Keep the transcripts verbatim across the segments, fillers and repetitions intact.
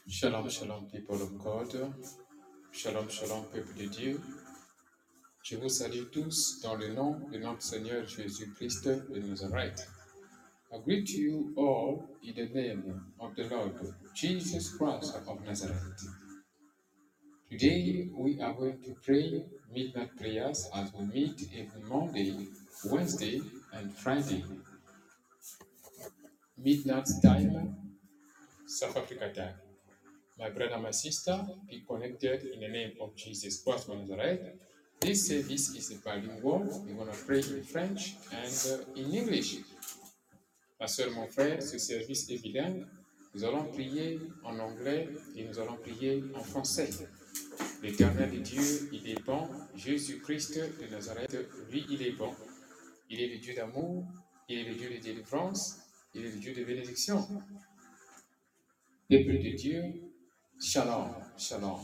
Shalom, shalom, people of God. Shalom, shalom, peuple de Dieu. Je vous salue tous dans le nom de notre Seigneur Jésus-Christ de Nazareth. I greet you all in the name of the Lord Jesus Christ of Nazareth. Today we are going to pray midnight prayers as we meet every Monday, Wednesday, and Friday. Midnight time, South Africa time. My brother, my sister, be connected in the name of Jesus Christ of Nazareth. This service is bilingual. We're going to pray in French and uh, in English. Ma soeur, mon frère, ce service est bilingue. Nous allons prier en anglais et nous allons prier en français. L'Éternel est Dieu, il est bon. Jésus-Christ de Nazareth, lui, il est bon. Il est le Dieu d'amour, il est le Dieu de délivrance, il est le Dieu de bénédiction. Peuple de Dieu, Shalom, Shalom.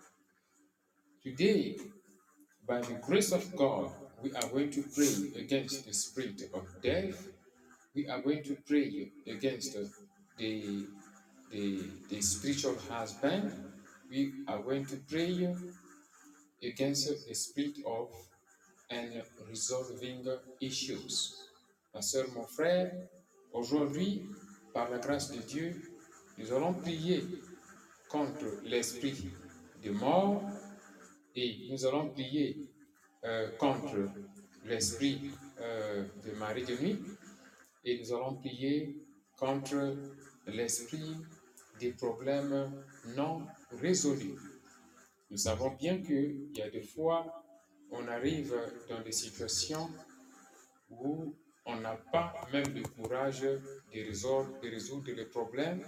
Today, by the grace of God, we are going to pray against the spirit of death. We are going to pray against the, the, the spiritual husband. We are going to pray against the spirit of unresolving issues. Ma soeur, mon frère, aujourd'hui, par la grâce de Dieu, nous allons prier contre l'esprit de mort et nous allons prier euh, contre l'esprit euh, de mari de nuit et nous allons prier contre l'esprit des problèmes non résolus. Nous savons bien qu'il y a des fois, on arrive dans des situations où on n'a pas même le courage de résoudre, de résoudre les problèmes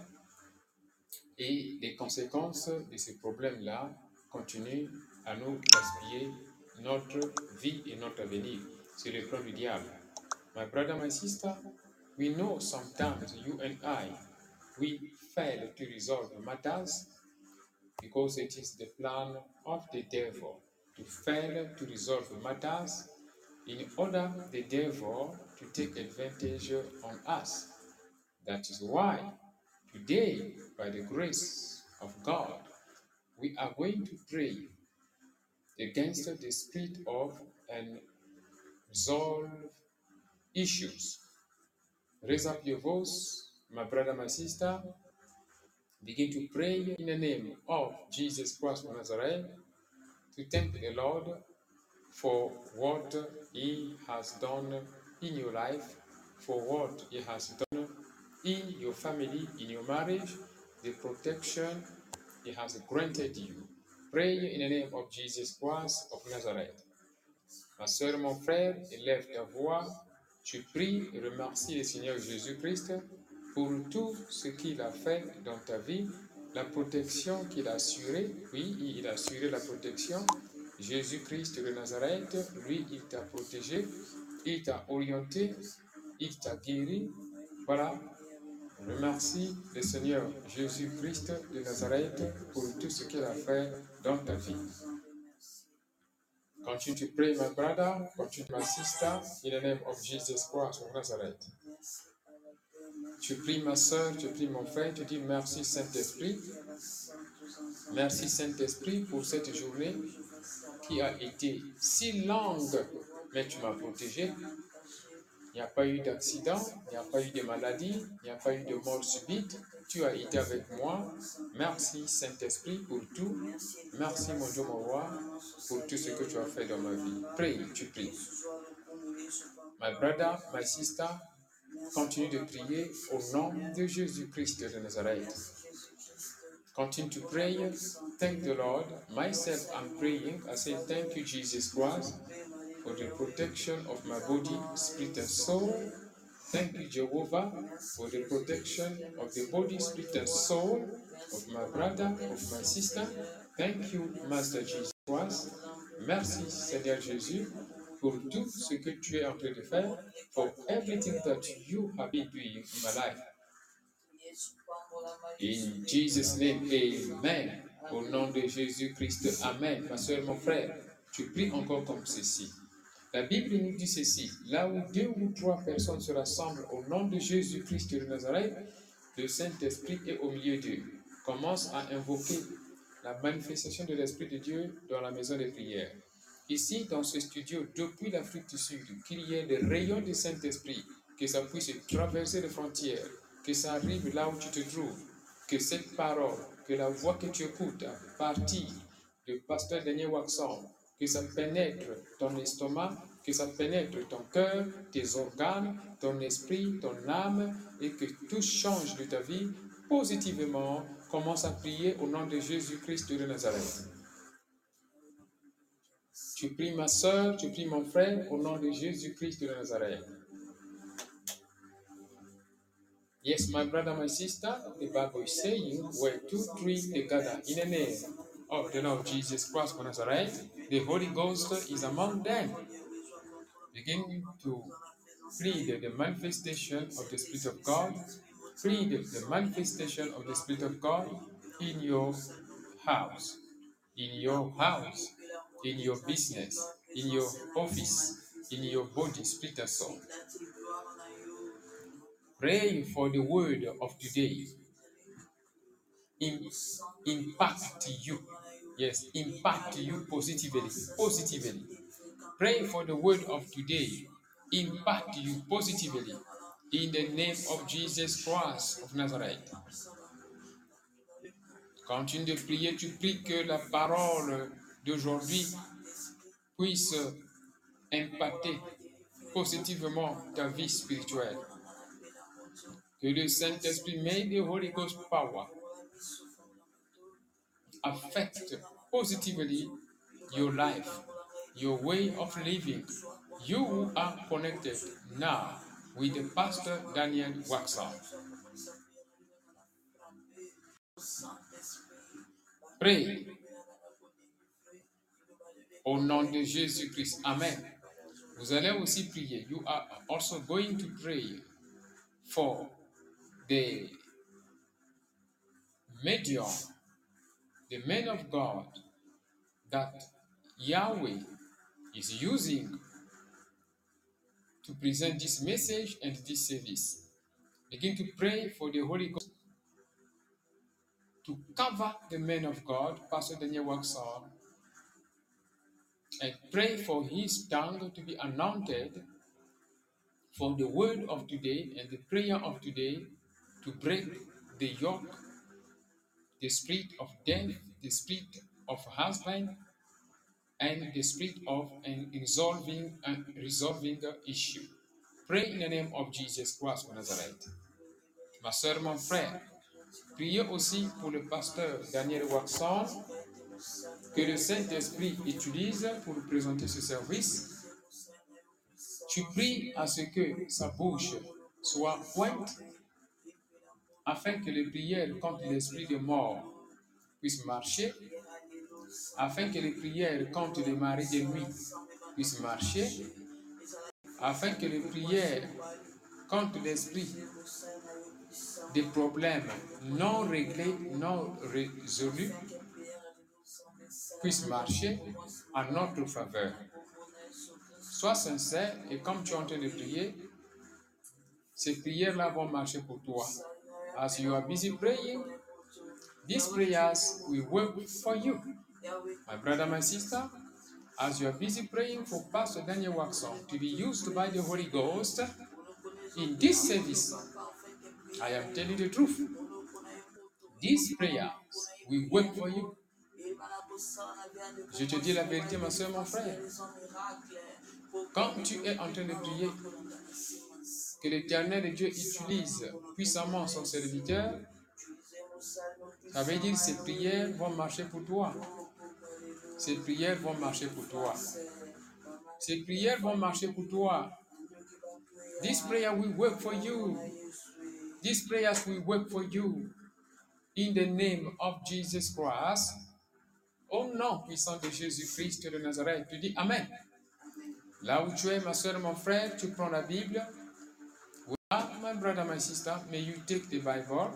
et les conséquences de ces problèmes-là continuent à nous gaspiller notre vie et notre avenir. C'est le plan du diable. My brother, my sister, we know sometimes you and I, we fail to resolve matters because it is the plan of the devil to fail to resolve matters in order the devil to take advantage on us. That is why today, by the grace of God, we are going to pray against the spirit of unresolved issues. Raise up your voice, my brother, my sister. Begin to pray in the name of Jesus Christ of Nazareth to thank the Lord for what He has done in your life, for what He has done in your family, in your marriage, the protection He has granted you. Pray in the name of Jesus Christ of Nazareth. Ma soeur, mon frère, élève ta voix. Tu pries et remercie le Seigneur Jésus-Christ pour tout ce qu'il a fait dans ta vie, la protection qu'il a assurée. Oui, il a assuré la protection. Jésus-Christ de Nazareth, lui, il t'a protégé, il t'a orienté, il t'a guéri. Voilà. Remercie le Seigneur Jésus-Christ de Nazareth pour tout ce qu'il a fait dans ta vie. Continue to pray, my brother. Continue, my sister, in the name of Jesus Christ of Nazareth. Tu pries, ma soeur, tu pries, mon frère, tu dis merci, Saint-Esprit. Merci, Saint-Esprit, pour cette journée qui a été si longue, mais tu m'as protégé. Il n'y a pas eu d'accident, il n'y a pas eu de maladie, il n'y a pas eu de mort subite. Tu as été avec moi. Merci, Saint-Esprit, pour tout. Merci, mon Dieu, mon roi, pour tout ce que tu as fait dans ma vie. Prie, tu pries. My brother, my sister, continue de prier au nom de Jésus-Christ de Nazareth. Continue to pray. Thank the Lord. Myself, I'm praying. I say, thank you, Jesus Christ, for the protection of my body, spirit, and soul. Thank you, Jehovah, for the protection of the body, spirit, and soul of my brother, of my sister. Thank you, Master Jesus Christ. Merci, Seigneur Jésus, pour tout ce que tu es en train de faire, for everything that you have been doing in my life. In Jesus' name, amen. Au nom de Jésus-Christ, amen. Ma soeur, mon frère, tu pries encore comme ceci. La Bible nous dit ceci, là où deux ou trois personnes se rassemblent au nom de Jésus-Christ de Nazareth, le Saint-Esprit est au milieu d'eux. commence à invoquer la manifestation de l'Esprit de Dieu dans la maison de prière. Ici, dans ce studio, depuis l'Afrique du Sud, qu'il y ait des rayons du Saint-Esprit, que ça puisse traverser les frontières, que ça arrive là où tu te trouves, que cette parole, que la voix que tu écoutes à partir du pasteur Daniel Waxon, que ça pénètre ton estomac, que ça pénètre ton cœur, tes organes, ton esprit, ton âme, et que tout change de ta vie positivement. Commence à prier au nom de Jésus-Christ de Nazareth. Tu pries ma soeur, tu pries mon frère au nom de Jésus-Christ de Nazareth. Yes, my brother, my sister, the Bible is saying, where two, three, they gather in the name of the Lord Jesus Christ of Nazareth, the Holy Ghost is among them. Begin to plead the manifestation of the Spirit of God, plead the manifestation of the Spirit of God in your house, in your house, in your business, in your office, in your body, spirit and soul. Pray for the word of today. In, impact you. Yes, impact you positively. Positively. Pray for the word of today. Impact you positively. In the name of Jesus Christ of Nazareth. Continue de prier, tu pries que la parole d'aujourd'hui puisse impacter positivement ta vie spirituelle. Que le Saint-Esprit, may the Holy Ghost power affect positively your life, your way of living. You are connected now with the Pastor Daniel Waxon. Pray au nom de Jésus-Christ. Amen. Vous allez aussi prier. You are also going to pray for the medium, the man of God that Yahweh is using to present this message and this service. Begin to pray for the Holy Ghost to cover the man of God, Pastor Daniel Waxon, and pray for his tongue to be anointed for the word of today and the prayer of today to break the yoke, the spirit of death, the spirit of husband, and the spirit of an resolving and resolving the issue. Pray in the name of Jesus Christ of Nazareth. Ma soeur, mon frère, priez aussi pour le pasteur Daniel Waxon, que le Saint-Esprit utilise pour présenter ce service. Tu pries à ce que sa bouche soit pointe, afin que les prières contre l'esprit de mort puissent marcher, afin que les prières contre les maris de nuit puissent marcher, afin que les prières contre l'esprit des problèmes non réglés, non résolus puissent marcher en notre faveur. Sois sincère et comme tu es en train de prier, ces prières-là vont marcher pour toi. As you are busy praying, these prayers will work for you. My brother, my sister, as you are busy praying for Pastor Daniel Waxon to be used by the Holy Ghost in this service, I am telling the truth. These prayers will work for you. Je te dis la vérité, ma soeur, mon frère. Quand tu es en train de prier, que l'Éternel Dieu utilise puissamment son serviteur, ça veut dire que ces prières vont marcher pour toi. Ces prières vont marcher pour toi. Ces prières vont marcher pour toi. This prayer will work for you. These prayers will work for you. In the name of Jesus Christ. Au nom puissant de Jésus-Christ de Nazareth, tu dis Amen. Là où tu es, ma soeur, mon frère, tu prends la Bible. Ah, my brother, my sister, may you take the Bible.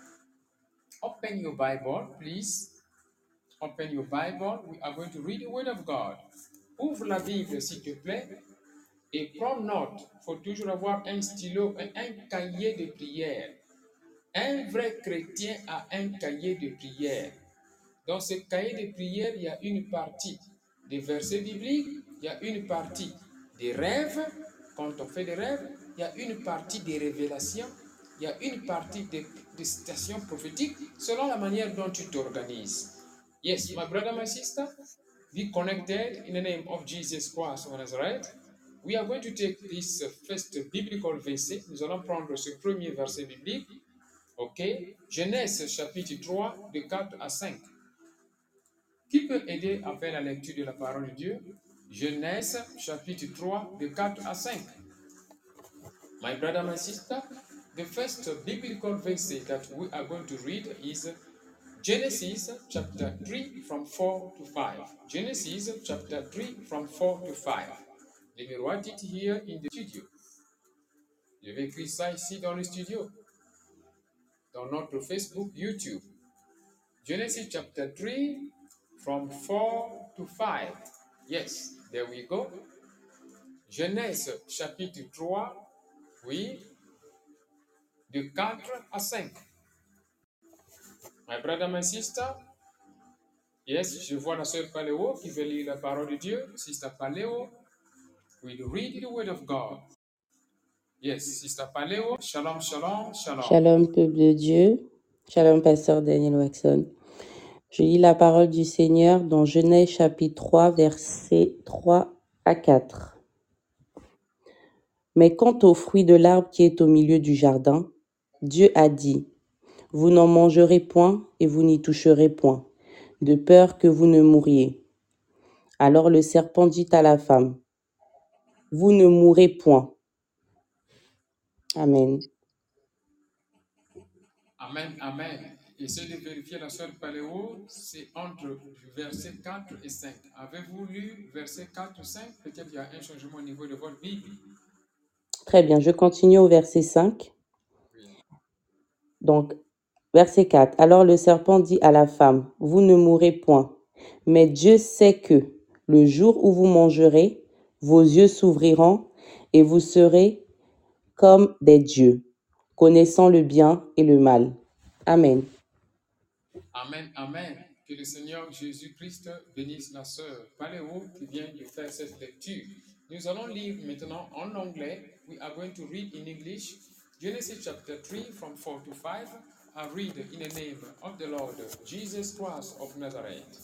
Open your Bible, please. Open your Bible. We are going to read the Word of God. Ouvre la Bible, s'il te plaît, et prends note. Il faut toujours avoir un stylo et un cahier de prière. Un vrai chrétien a un cahier de prière. Dans ce cahier de prière, il y a une partie des versets bibliques, il y a une partie des rêves, quand on fait des rêves, il y a une partie des révélations, il y a une partie des, des citations prophétiques, selon la manière dont tu t'organises. Yes, my brother, my sister, be connected in the name of Jesus Christ of Nazareth. We are going to take this first biblical verset. Nous allons prendre ce premier verset biblique. Ok? Genèse chapitre trois, de quatre à cinq. Qui peut aider à faire la lecture de la parole de Dieu? Genèse chapitre trois, de quatre à cinq. My brother, my sister, the first biblical verse that we are going to read is Genesis chapter three from four to five. Genesis chapter three from four to five. Let me write it here in the studio. Je vais écrire ça ici dans le studio, dans notre Facebook, YouTube. Genesis chapter three from four to five. Yes, there we go. Genèse chapitre trois, oui, de quatre à cinq. My brother, my sister, yes, je vois la sœur Paléo qui veut lire la parole de Dieu. Sister Paléo will read the word of God. Yes, Sister Paléo, shalom, shalom, shalom. Shalom, peuple de Dieu. Shalom, pasteur Daniel Waxon. Je lis la parole du Seigneur dans Genèse chapitre trois, versets trois à quatre. Mais quant au fruit de l'arbre qui est au milieu du jardin, Dieu a dit, « Vous n'en mangerez point et vous n'y toucherez point, de peur que vous ne mouriez. » Alors le serpent dit à la femme, « Vous ne mourrez point. » Amen. Amen, amen. Essayez de vérifier la sœur Paléo, c'est entre versets quatre et cinq. Avez-vous lu versets quatre et cinq? Peut-être qu'il y a un changement au niveau de votre Bible. Très bien, je continue au verset cinq. Donc, verset quatre. Alors le serpent dit à la femme, « Vous ne mourrez point. Mais Dieu sait que, le jour où vous mangerez, vos yeux s'ouvriront et vous serez comme des dieux, connaissant le bien et le mal. » Amen. Amen, amen. Que le Seigneur Jésus-Christ bénisse la sœur Paléo qui vient de faire cette lecture. Nous allons lire maintenant en anglais. We are going to read in English. Genesis chapter three from four to five. I read in the name of the Lord Jesus Christ of Nazareth.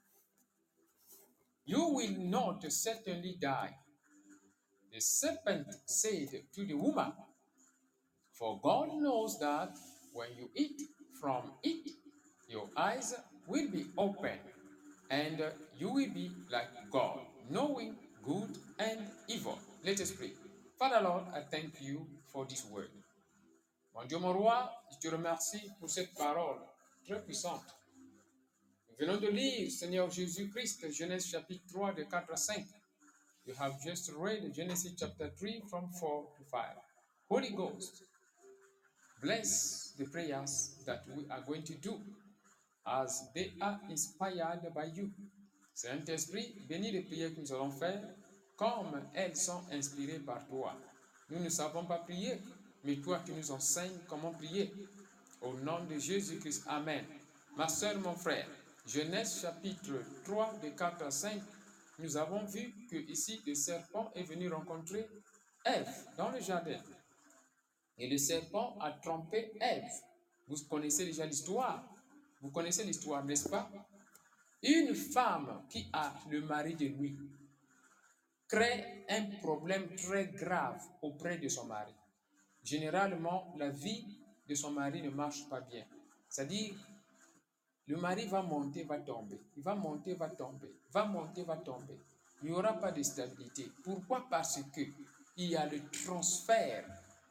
You will not certainly die. The serpent said to the woman, for God knows that when you eat from it, your eyes will be open, and you will be like God, knowing good and evil. Let us pray. Father Lord, I thank you for this word. Mon Dieu, mon roi, je te remercie pour cette parole très puissante. Nous venons de lire, Seigneur Jésus-Christ, Genèse chapitre trois, de quatre à cinq. You have just read Genesis chapter three from four to five. Holy Ghost, bless the prayers that we are going to do as they are inspired by you. Saint-Esprit, bénis les prières que nous allons faire comme elles sont inspirées par toi. Nous ne savons pas prier, mais toi qui nous enseignes comment prier. Au nom de Jésus-Christ, Amen. Ma soeur, mon frère, Genèse chapitre trois, de quatre à cinq, nous avons vu que ici le serpent est venu rencontrer Ève dans le jardin. Et le serpent a trompé Ève. Vous connaissez déjà l'histoire. Vous connaissez l'histoire, n'est-ce pas? Une femme qui a le mari de lui crée un problème très grave auprès de son mari. Généralement, la vie de son mari ne marche pas bien. C'est-à-dire, le mari va monter, va tomber. Il va monter, va tomber. Va monter, va tomber. Il n'y aura pas de stabilité. Pourquoi? Parce que il y a le transfert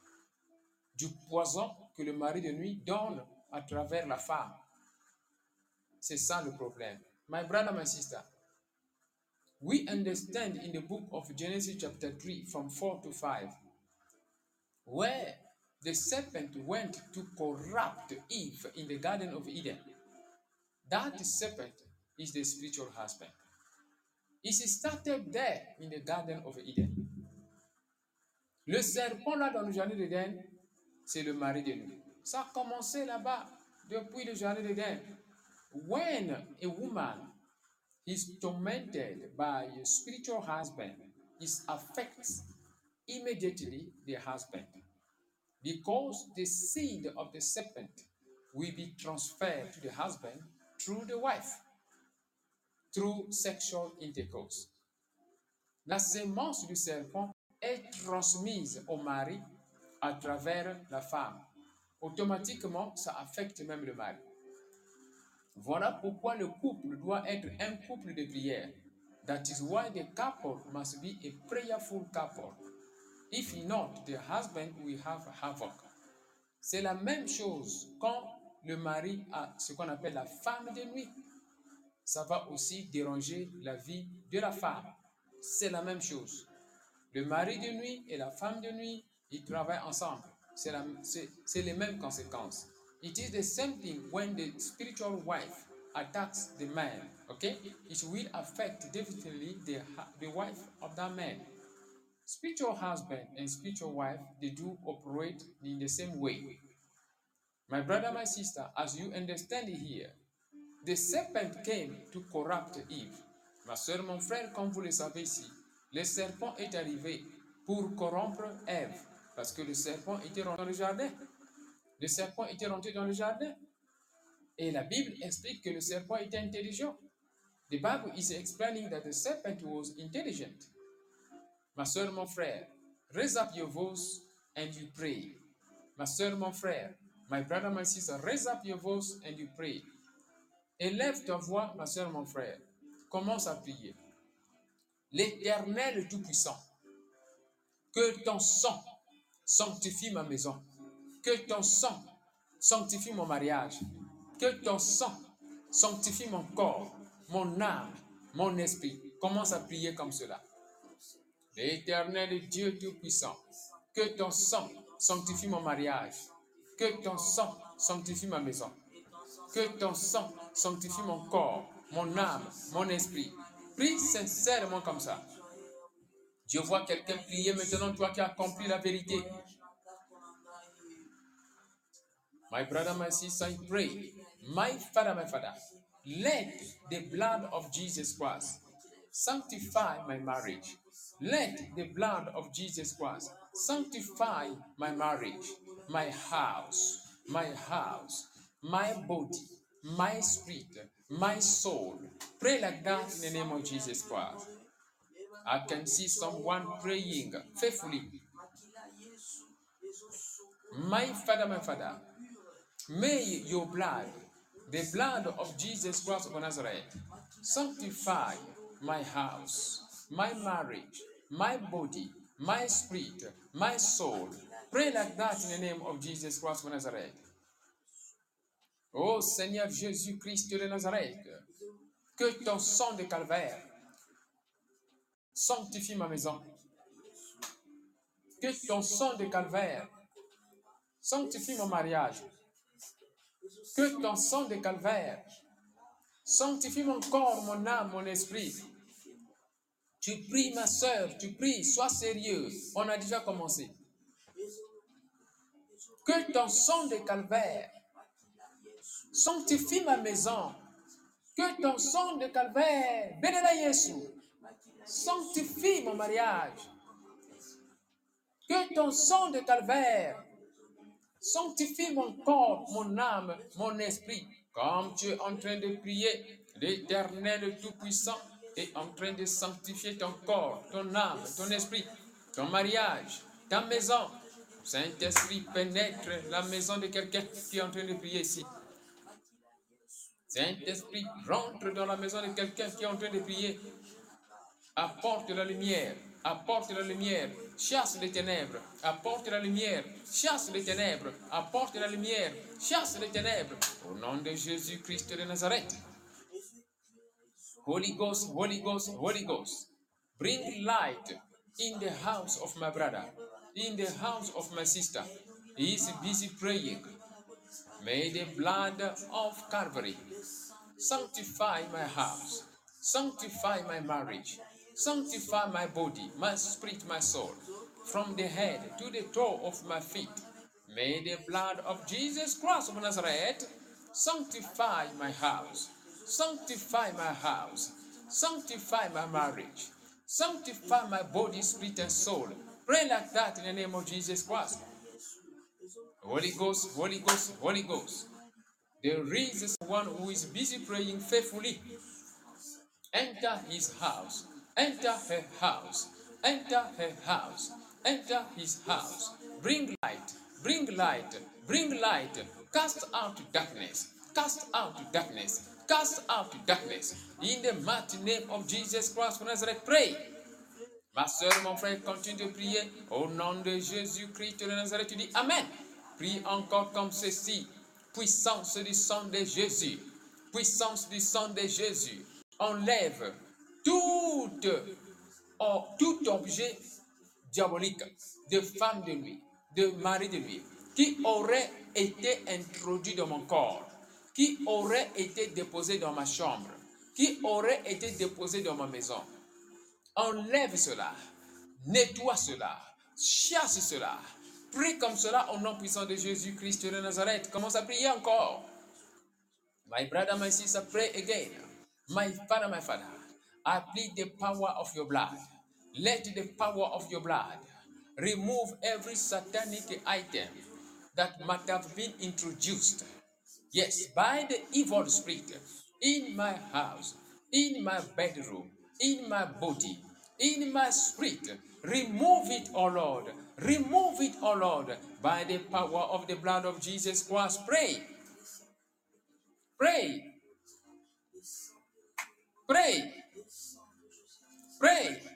du poison que le mari de nuit donne à travers la femme. C'est ça le problème. My brother, my sister, we understand in the book of Genesis chapter three from four to five, where the serpent went to corrupt Eve in the Garden of Eden. That serpent is the spiritual husband. It started there in the Garden of Eden. Le serpent là dans le jardin d'Éden, c'est le mari de nuit. Ça a commencé là-bas, depuis le jardin d'Éden. When a woman is tormented by a spiritual husband, it affects immediately the husband, because the seed of the serpent will be transferred to the husband through the wife, through sexual intercourse. La sémence du serpent est transmise au mari à travers la femme. Automatiquement, ça affecte même le mari. Voilà pourquoi le couple doit être un couple de prière. That is why the couple must be a prayerful couple. If not, the husband will have havoc. C'est la même chose quand le mari a ce qu'on appelle la femme de nuit. Ça va aussi déranger la vie de la femme. C'est la même chose. Le mari de nuit et la femme de nuit, ils travaillent ensemble. C'est, la, c'est, c'est les mêmes conséquences. It is the same thing when the spiritual wife attacks the man, okay? It will affect definitely the, the wife of that man. Spiritual husband and spiritual wife, they do operate in the same way. My brother, my sister, as you understand it here, the serpent came to corrupt Eve. Ma soeur, mon frère, comme vous le savez ici, le serpent est arrivé pour corrompre Ève, parce que le serpent était rentré dans le jardin. Le serpent était rentré dans le jardin. Et la Bible explique que le serpent était intelligent. The Bible is explaining that the serpent was intelligent. Ma soeur, mon frère, raise up your voice and you pray. Ma soeur, mon frère, my brother, my sister, raise up your voice and you pray. Élève ta voix, ma soeur, mon frère. Commence à prier. L'Éternel Tout-Puissant, que ton sang sanctifie ma maison, que ton sang sanctifie mon mariage, que ton sang sanctifie mon corps, mon âme, mon esprit. Commence à prier comme cela. L'Éternel Dieu Tout-Puissant, que ton sang sanctifie mon mariage, que ton sang sanctifie ma maison, que ton sang sanctifie mon corps, mon âme, mon esprit. Prie sincèrement comme ça. Je vois quelqu'un prier maintenant, toi qui as compris la vérité. My brother, my sister, I pray. My Father, my Father, let the blood of Jesus Christ sanctify my marriage. Let the blood of Jesus Christ sanctify my marriage, my house, my house, my body, my spirit, my soul. Pray like that in the name of Jesus Christ. I can see someone praying faithfully. My Father, my Father, may your blood, the blood of Jesus Christ of Nazareth, sanctify my house, my marriage, my body, my spirit, my soul. Pray like that in the name of Jesus Christ of Nazareth. Oh Seigneur Jésus-Christ de Nazareth, que ton sang de calvaire sanctifie ma maison. Que ton sang de calvaire sanctifie mon mariage. Que ton sang de calvaire sanctifie mon corps, mon âme, mon esprit. Tu pries, ma soeur, tu pries, sois sérieux. On a déjà commencé. Que ton sang de calvaire sanctifie ma maison. Que ton sang de calvaire, bénéla Jésus, sanctifie mon mariage. Que ton sang de calvaire sanctifie mon corps, mon âme, mon esprit. Comme tu es en train de prier, l'Éternel Tout-Puissant est en train de sanctifier ton corps, ton âme, ton esprit, ton mariage, ta maison. Saint-Esprit pénètre la maison de quelqu'un qui est en train de prier ici. Saint-Esprit rentre dans la maison de quelqu'un qui est en train de prier. Apporte la lumière, apporte la lumière, chasse les ténèbres, apporte la lumière, chasse les ténèbres, apporte la lumière, chasse les ténèbres. Au nom de Jésus-Christ de Nazareth. Holy Ghost, Holy Ghost, Holy Ghost, bring light in the house of my brother, in the house of my sister. He is busy praying. May the blood of Calvary sanctify my house, sanctify my marriage, sanctify my body, my spirit, my soul, from the head to the toe of my feet. May the blood of Jesus Christ of Nazareth sanctify my house, sanctify my house, sanctify my marriage, sanctify my body, spirit, and soul. Pray like that in the name of Jesus Christ. Holy Ghost, Holy Ghost, Holy Ghost. There is one who is busy praying faithfully. Enter his house, enter her house, enter her house, enter his house. Bring light, bring light, bring light. Cast out darkness, cast out darkness, cast out darkness. In the mighty name of Jesus Christ of Nazareth, pray. Ma soeur, mon frère, continue de prier. Au nom de Jésus-Christ de Nazareth, tu dis Amen. Prie encore comme ceci. Puissance du sang de Jésus. Puissance du sang de Jésus. Enlève tout, oh, tout objet diabolique de femme de nuit, de mari de nuit, qui aurait été introduit dans mon corps, qui aurait été déposé dans ma chambre, qui aurait été déposé dans ma maison. Enlève cela, nettoie cela, chasse cela. Prie comme cela au nom puissant de Jésus-Christ de Nazareth. Commence à prier encore. My brother, my sister, pray again. My father, my father, I plead the power of your blood. Let the power of your blood remove every satanic item that might have been introduced. Yes, by the evil spirit in my house, in my bedroom, in my body, in my spirit. Remove it, O Lord. Remove it, O Lord, by the power of the blood of Jesus Christ. Pray. Pray. Pray. Pray.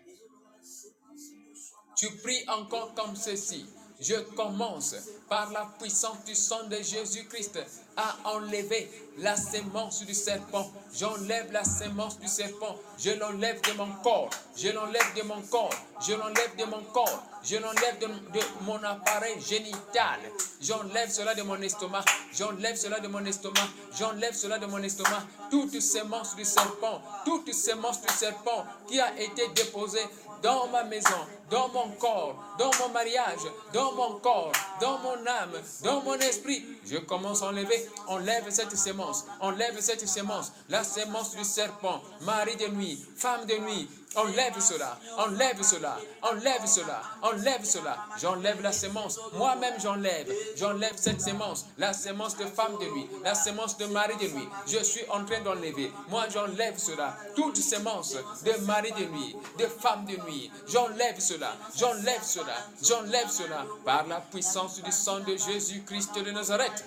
Tu pries encore comme ceci. Je commence par la puissance du sang de Jésus-Christ à enlever la sémence du serpent. J'enlève la sémence du serpent. Je l'enlève de mon corps. Je l'enlève de mon corps. Je l'enlève de mon corps. Je l'enlève de, de mon appareil génital. J'enlève cela de mon estomac. J'enlève cela de mon estomac. J'enlève cela de mon estomac. Toute sémence du serpent. Toute sémence du serpent qui a été déposée dans ma maison, dans mon corps, dans mon mariage, dans mon corps, dans mon âme, dans mon esprit. Je commence à enlever, enlève cette sémence, enlève cette sémence, la sémence du serpent, mari de nuit, femme de nuit. Enlève cela, enlève cela, enlève cela, enlève cela. J'enlève la sémence, moi-même j'enlève, j'enlève cette sémence, la sémence de femme de nuit, la sémence de mari de nuit. Je suis en train d'enlever, moi j'enlève cela, toute sémence de mari de nuit, de femme de nuit. J'enlève cela, j'enlève cela, j'enlève cela par la puissance du sang de Jésus-Christ de Nazareth.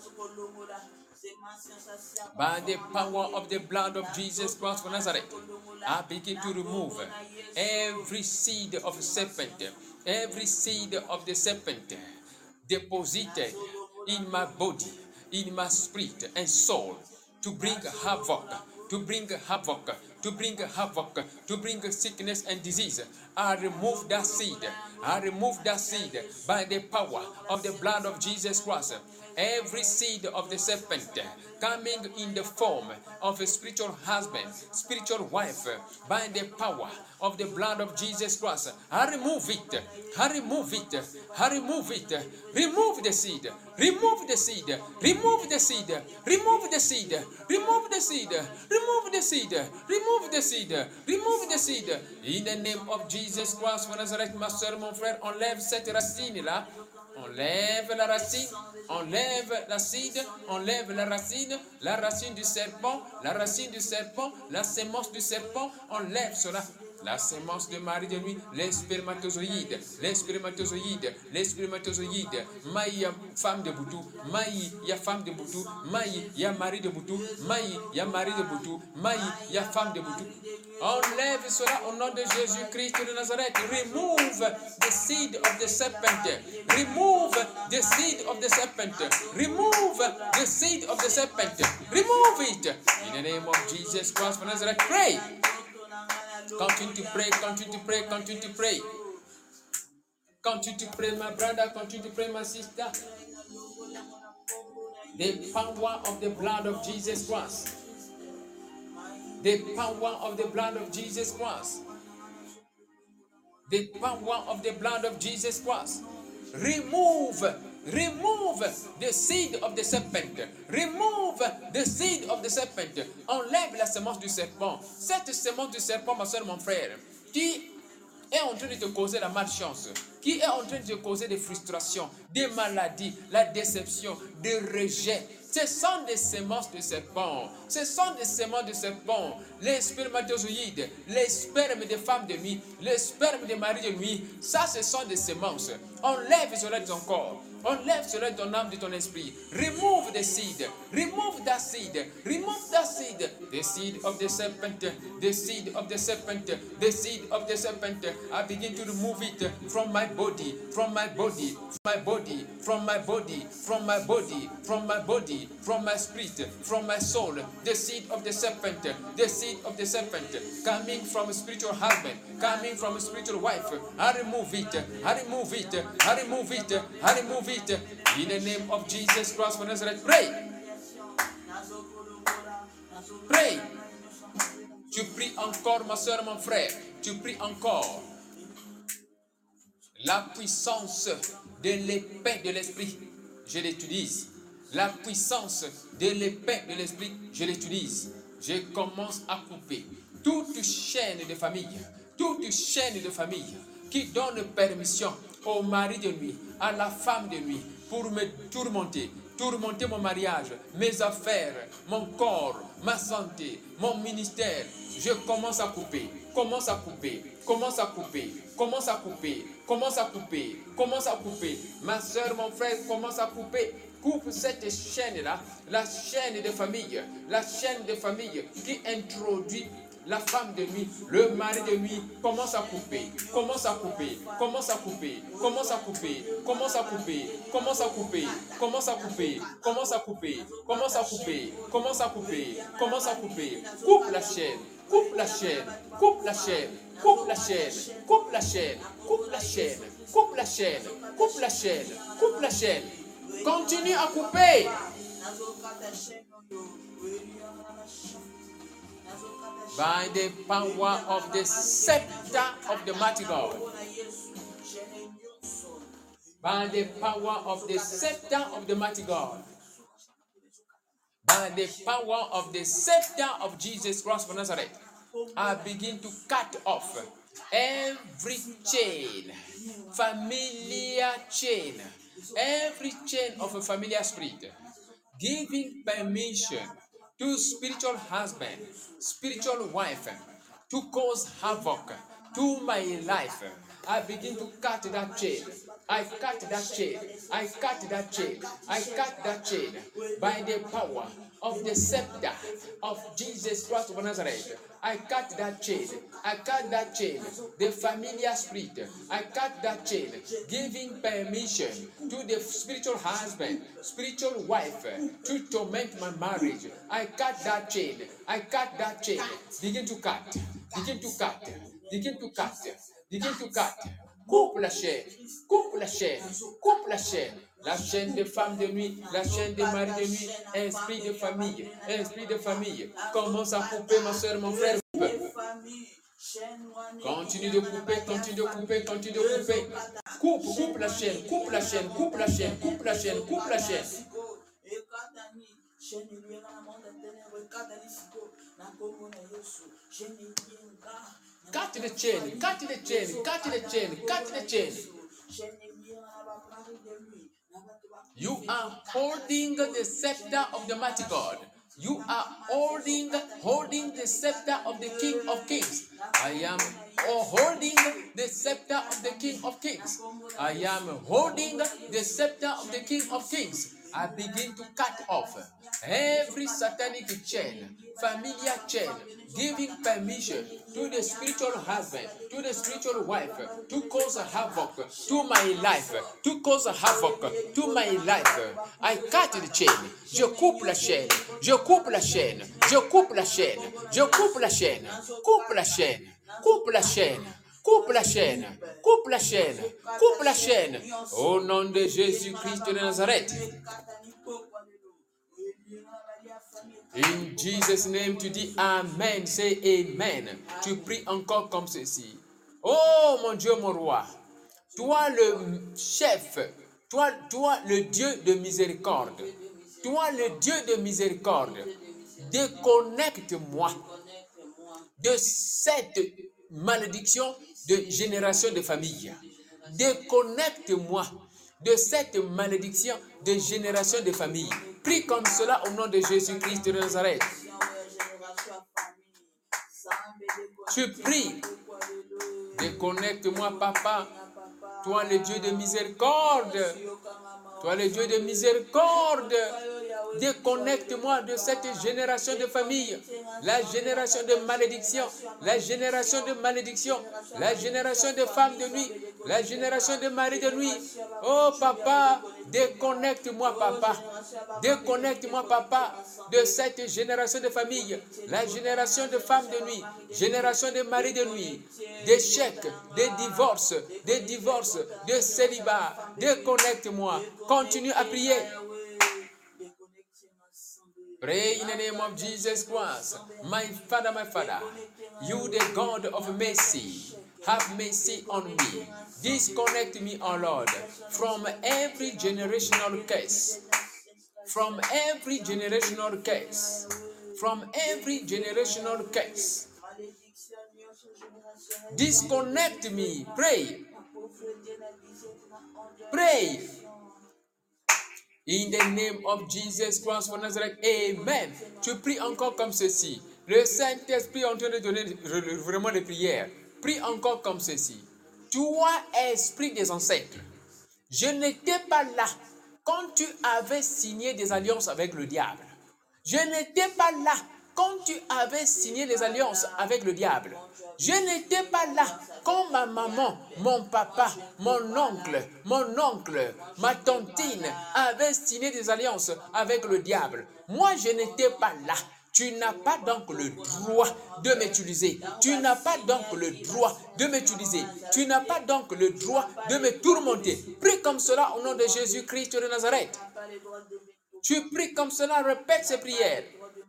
By the power of the blood of Jesus Christ of Nazareth, I begin to remove every seed of serpent, every seed of the serpent deposited in my body, in my spirit and soul to bring havoc, to bring havoc, to bring havoc, to bring sickness and disease. I remove that seed. I remove that seed by the power of the blood of Jesus Christ. Every seed of the serpent coming in the form of a spiritual husband, spiritual wife, by the power of the blood of Jesus Christ, I remove it. I remove it. I remove it. Remove the seed. Remove the seed. Remove the seed. Remove the seed. Remove the seed. Remove the seed. Remove the seed. Remove the seed. In the name of Jesus Christ of Nazareth, ma soeur, mon frère, enlève cette racine-là. Enlève la racine, enlève l'acide, enlève la racine, la racine du serpent, la racine du serpent, la sémence du serpent, enlève cela. La sémence de mari de nuit, les spermatozoïdes, les spermatozoïdes, les spermatozoïdes, maï, femme de boutou, maï, il y a femme de boutou, maï, il y a mari de boutou, maï, il y a mari de boutou, maï, il y a femme de boutou. Enlève cela au nom de Jésus-Christ de Nazareth. Remove the seed of the serpent. Remove the seed of the serpent. Remove the seed of the serpent. Remove it. In the name of Jesus Christ of Nazareth, pray. Continue to pray, continue to pray, continue to pray. Continue to pray, my brother, continue to pray, my sister. The power of the blood of Jesus Christ. The power of the blood of Jesus Christ. The power of the blood of Jesus Christ. Remove Remove the seed of the serpent. Remove the seed of the serpent. Enlève la semence du serpent. Cette semence du serpent, ma soeur, mon frère, qui est en train de te causer la malchance, qui est en train de te causer des frustrations, des maladies, la déception, des rejets. Ce sont des semences de serpent. Ce sont des semences de serpent. Les spermatozoïdes, les spermes des femmes de nuit, les spermes des maris de nuit, ça ce sont des semences. Enlève cela de ton corps. Enlève cela de ton âme, de ton esprit. Remove the seed. Remove that seed. Remove that seed. The seed of the serpent. The seed of the serpent. The seed of the serpent. I begin to remove it from my body. From my body. From my body. From my body. From my body. From my body. From my spirit. From my soul. The seed of the serpent. The seed of the serpent. Coming from a spiritual husband. Coming from a spiritual wife. I remove it. I remove it. I remove it. I remove it. In the name of Jesus Christ of Nazareth, pray. Pray. Tu pries encore, ma soeur, mon frère. Tu pries encore. La puissance de l'épée de l'esprit, je l'utilise. La puissance de l'épée de l'esprit, je l'utilise. Je commence à couper toute chaîne de famille, toute chaîne de famille qui donne permission au mari de nuit, à la femme de nuit, pour me tourmenter, tourmenter mon mariage, mes affaires, mon corps, ma santé, mon ministère. Je commence à couper, commence à couper, commence à couper, commence à couper, commence à couper, commence à couper. Ma soeur, mon frère, commence à couper. Coupe cette chaîne-là, la chaîne de famille, la chaîne de famille qui introduit la femme de nuit, le mari de nuit, commence à couper, commence à couper, commence à couper, commence à couper, commence à couper, commence à couper, commence à couper, commence à couper, commence à couper, commence à couper, commence à couper, coupe la chaîne, coupe la chaîne, coupe la chaîne, coupe la chaîne, coupe la chaîne, coupe la chaîne, coupe la chaîne, coupe la chaîne, coupe la chaîne. Continue à couper. By the power of the scepter of the mighty God. By the power of the scepter of the mighty God. By the power of the scepter of Jesus Christ of Nazareth. I begin to cut off every chain, familiar chain, every chain of a familiar spirit, giving permission to spiritual husband, spiritual wife, to cause havoc to my life. I begin to cut that chain. I cut that chain. I cut that chain. I cut that chain by the power of the scepter of Jesus Christ of Nazareth. I cut that chain. I cut that chain. The familiar spirit. I cut that chain, giving permission to the spiritual husband, spiritual wife to torment my marriage. I cut that chain. I cut that chain. Begin to cut. Begin to cut. Begin to cut. Begin to cut. Coupe la chaîne. Coupe la chaîne. Coupe la chaîne. La chaîne des femmes de nuit, la chaîne des maris de nuit, esprit de famille, esprit de famille. Commence à couper, ma soeur, mon frère. Continue de couper, continue de couper, continue de couper. Coupe, coupe la chaîne, coupe la chaîne, coupe la chaîne, coupe la chaîne, coupe la chaîne. Cut the chain, cut the chain, cut the chain, cut the chain. You are holding the scepter of the mighty God. You are holding, holding the scepter of the King of Kings. I am holding the scepter of the King of Kings. I am holding the scepter of the King of Kings. I begin to cut off every satanic chain, familiar chain, giving permission to the spiritual husband, to the spiritual wife, to cause havoc to my life, to cause havoc to my life. I cut the chain. Je coupe la chaîne. Je coupe la chaîne. Je coupe la chaîne. Je coupe la chaîne. Coupe la chaîne. Coupe la chaîne. Coupe la chaîne, coupe la chaîne, coupe la chaîne. Au nom de Jésus-Christ de Nazareth. In Jesus' name, tu dis Amen. Say Amen. Tu pries encore comme ceci. Oh mon Dieu, mon roi. Toi le chef Toi, toi, le Dieu de miséricorde. Toi, le Dieu de miséricorde. Déconnecte-moi de cette malédiction de génération de famille. Déconnecte-moi de cette malédiction de génération de famille. Prie comme cela au nom de Jésus-Christ de Nazareth. Tu pries. Déconnecte-moi, papa. Toi, le Dieu de miséricorde. Toi, le Dieu de miséricorde. Déconnecte-moi de cette génération de famille. La génération de malédiction. La génération de malédiction. La génération de femmes de nuit. La génération de maris de nuit. Oh, papa, déconnecte-moi, papa. Déconnecte-moi, papa, de cette génération de famille. La génération de femmes de nuit. Génération de maris de nuit. D'échecs, des divorces, des divorces, de célibat. Déconnecte-moi. Continue à prier. Pray in the name of Jesus Christ. My Father, my Father, you the God of mercy, have mercy on me. Disconnect me, O Lord, from every generational curse. From every generational curse. From every generational curse. Disconnect me. Pray. Pray. In the name of Jesus Christ of Nazareth, Amen. Tu pries encore comme ceci. Le Saint-Esprit est en train de donner vraiment des prières. Prie encore comme ceci. Toi, esprit des ancêtres, je n'étais pas là quand tu avais signé des alliances avec le diable. Je n'étais pas là quand tu avais signé des alliances avec le diable. Je n'étais pas là quand ma maman, mon papa, mon oncle, mon oncle, ma tantine avaient signé des alliances avec le diable. Moi, je n'étais pas là. Tu n'as pas donc le droit de m'utiliser. Tu n'as pas donc le droit de m'utiliser. Tu n'as pas donc le droit de me tourmenter. Prie comme cela au nom de Jésus-Christ de Nazareth. Tu pries comme cela, répète ces prières.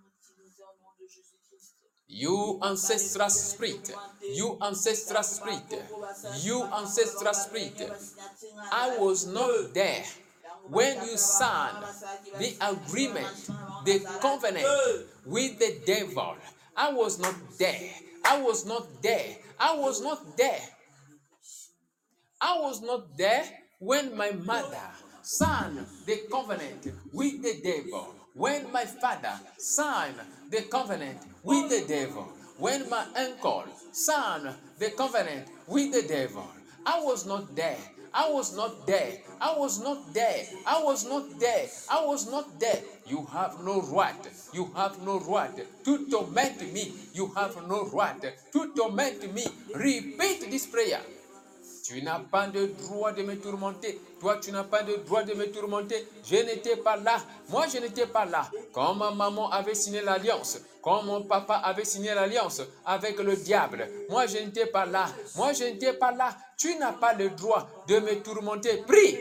You ancestral spirit, you ancestral spirit, you ancestral spirit. I was not there when you signed the agreement, the covenant with the devil. I was not there. I was not there. I was not there. I was not there when my mother signed the covenant with the devil. When my father signed the covenant with the devil. When my uncle signed the covenant with the devil. I was not there. I was not there. I was not there. I was not there. I was not there. You have no right. You have no right to torment me. You have no right to torment me. Repeat this prayer. Tu n'as pas de droit de me tourmenter. Toi, tu n'as pas de droit de me tourmenter. Je n'étais pas là. Moi, je n'étais pas là. Quand ma maman avait signé l'alliance, quand mon papa avait signé l'alliance avec le diable, moi, je n'étais pas là. Moi, je n'étais pas là. Tu n'as pas le droit de me tourmenter. Prie.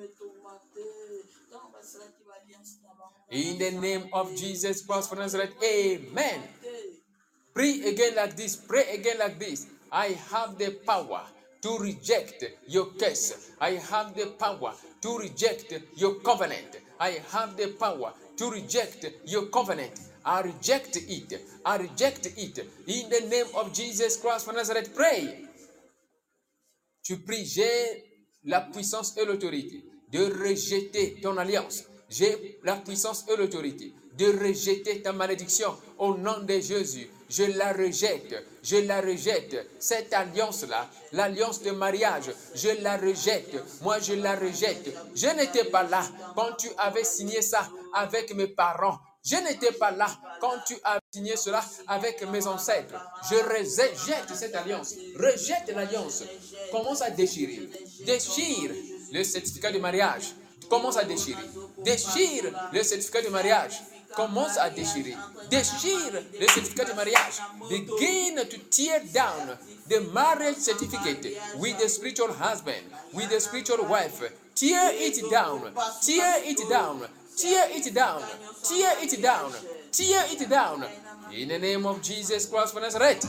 In the name of Jesus Christ of Nazareth, Amen. Pray again like this. Pray again like this. I have the power to reject your curse. I have the power to reject your covenant. I have the power to reject your covenant. I reject it. I reject it. In the name of Jesus Christ of Nazareth, pray. Tu pries, j'ai la puissance et l'autorité de rejeter ton alliance. J'ai la puissance et l'autorité de rejeter ta malédiction au nom de Jésus. Je la rejette, je la rejette. Cette alliance-là, l'alliance de mariage, je la rejette. Moi, je la rejette. Je n'étais pas là quand tu avais signé ça avec mes parents. Je n'étais pas là quand tu as signé cela avec mes ancêtres. Je rejette cette alliance. Rejette l'alliance. Commence à déchirer. Déchire le certificat de mariage. Commence à déchirer. Déchire le certificat de mariage. Commence à déchirer. Déchire le certificat de mariage. Begin to tear down the marriage certificate with the spiritual husband, with the spiritual wife. Tear it down. Tear it down. Tear it down. Tear it down. Tear it down. In the name of Jesus Christ of Nazareth.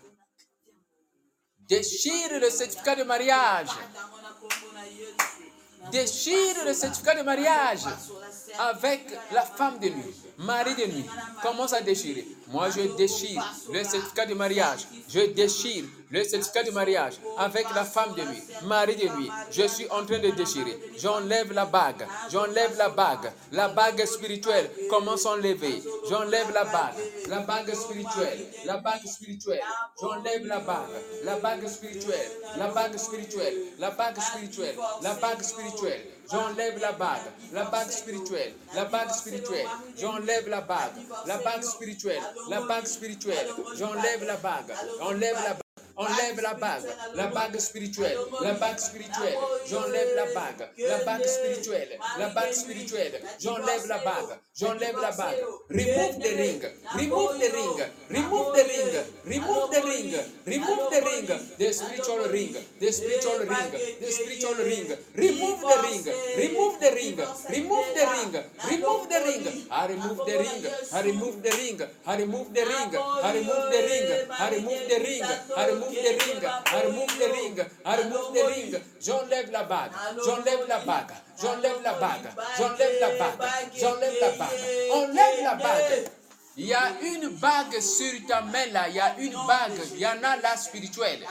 Déchire le certificat de mariage. déchire le certificat de mariage avec la femme de nuit, mari de nuit. Commence à déchirer. Moi, je déchire le certificat de mariage. Je déchire le certificat de mariage avec la femme de nuit, mari de nuit. Je suis en train de déchirer. J'enlève la bague. J'enlève la bague. La bague spirituelle commence à enlever. J'enlève la bague. La bague spirituelle. La bague spirituelle. J'enlève la bague. La bague spirituelle. La bague spirituelle. La bague spirituelle. La bague spirituelle. J'enlève la bague, la bague spirituelle, la bague spirituelle. J'enlève la bague, la bague spirituelle, la bague spirituelle. J'enlève la bague, enlève la bague. Enlève la bague, la bague spirituelle, la bague spirituelle. J'enlève la bague, la bague spirituelle, la bague spirituelle. J'enlève la bague, j'enlève la bague. Remove the ring, remove the ring, remove the ring, remove the ring, remove the ring, the spiritual ring, the spiritual ring, the spiritual ring. Remove the ring, remove the ring, remove the ring, remove the ring. I remove the ring, I remove the ring, I remove the ring, I remove the ring, I remove the ring, I remove the ring, I remove the ring, I remove the ring. J'enlève la bague, j'enlève la bague, j'enlève la bague, j'enlève la bague, j'enlève la bague, enlève la bague. Il y a une bague sur ta main là, il y a une bague, il y en a là spirituelle.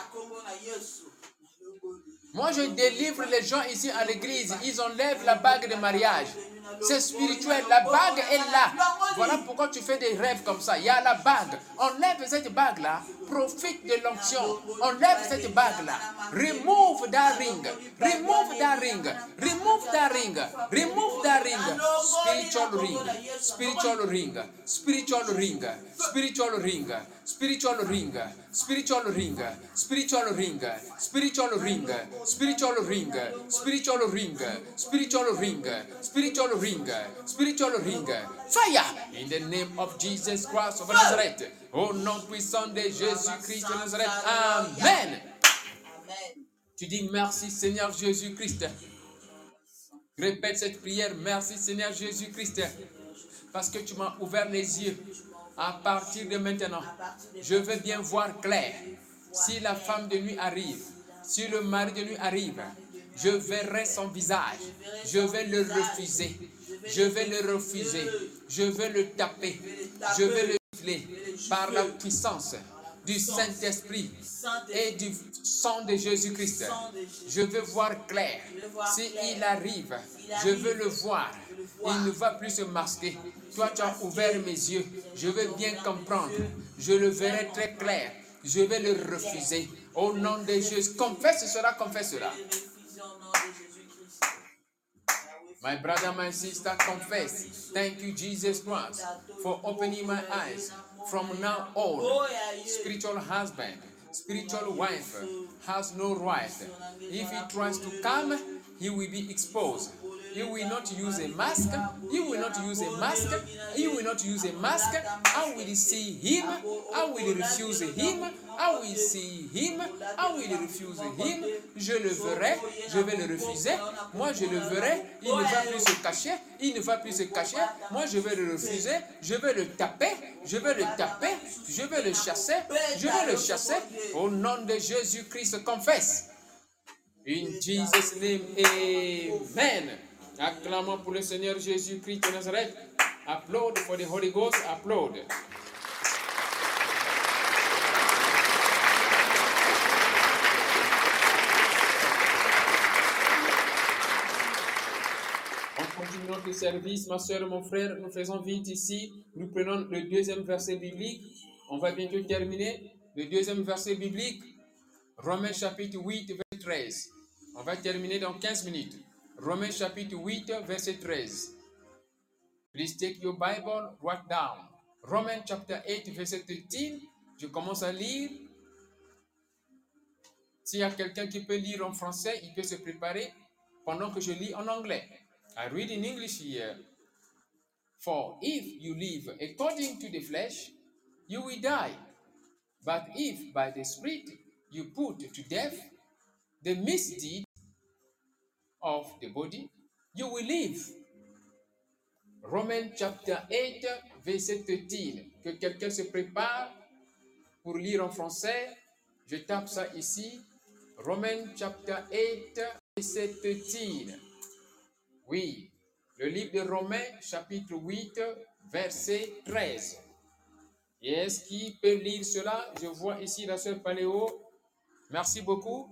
Moi je délivre les gens ici à l'église, ils enlèvent la bague de mariage. C'est spirituel, la bague est là. Voilà pourquoi tu fais des rêves comme ça. Il y a la bague. Enlève cette bague-là. Profite de l'onction. Enlève cette bague-là. Remove that ring. Remove that ring. Remove that ring. Remove that ring. Spiritual ring. Spiritual ring. Spiritual ring. Spiritual ring. Spiritual ring. Spiritual ring. Spiritual ring. Spiritual ring. Spiritual ring. Spiritual ring. Spiritual ring. Spiritual ring. Spiritual ring. Fire in the name of Jesus Christ of Nazareth. Au nom puissant de Jésus-Christ de Nazareth. Amen. Tu dis merci Seigneur Jésus-Christ. Répète cette prière. Merci Seigneur Jésus-Christ. Parce que tu m'as ouvert les yeux. À partir de maintenant, je veux bien voir clair. Si la femme de nuit arrive, si le mari de nuit arrive, je verrai son visage. Je vais le refuser. Je vais le refuser. Je vais le taper. Je vais le gifler par la puissance du Saint-Esprit et du sang de Jésus-Christ. Je veux voir clair. S'il arrive, je veux le voir. Il ne va plus se masquer. Toi, tu as ouvert mes yeux. Je veux bien comprendre. Je le verrai très clair. Je vais le refuser. Au nom de Jésus. Confesse cela, confesse cela. My brother, my sister, confess. Thank you, Jesus Christ, for opening my eyes. From now on, spiritual husband, spiritual wife has no right. If he tries to come, he will be exposed. He will not use a mask. He will not use a mask. He will not use a mask. I will see him. I will refuse him. I will see him. I will refuse him. Je le verrai. Je vais le refuser. Moi, je le verrai. Il ne va plus se cacher. Il ne va plus se cacher. Moi, je vais le refuser. Je vais le taper. Je vais le taper. Je vais le chasser. Je vais le chasser. Au nom de Jésus-Christ, confesse. In Jesus' name, amen. Acclamons pour le Seigneur Jésus-Christ de Nazareth. Applaud for the Holy Ghost. Applaud. On continue notre service, ma soeur et mon frère. Nous faisons vite ici. Nous prenons le deuxième verset biblique. On va bientôt terminer. Le deuxième verset biblique, Romains chapitre huit, verset treize. On va terminer dans quinze minutes. Romains chapitre huit, verset treize. Please take your Bible, write down. Romains chapter eight, verset thirteen. Je commence à lire. S'il y a quelqu'un qui peut lire en français, il peut se préparer pendant que je lis en anglais. I read in English here. For if you live according to the flesh, you will die. But if by the Spirit you put to death the misdeed of the body, you will live. Romains chapter eight, verset thirteen. Que quelqu'un se prépare pour lire en français. Je tape ça ici. Romains chapter eight, verset thirteen. Oui, le livre de Romains, chapitre huit, verset treize. Et est-ce qui peut lire cela? Je vois ici la sœur Paléo. Merci beaucoup.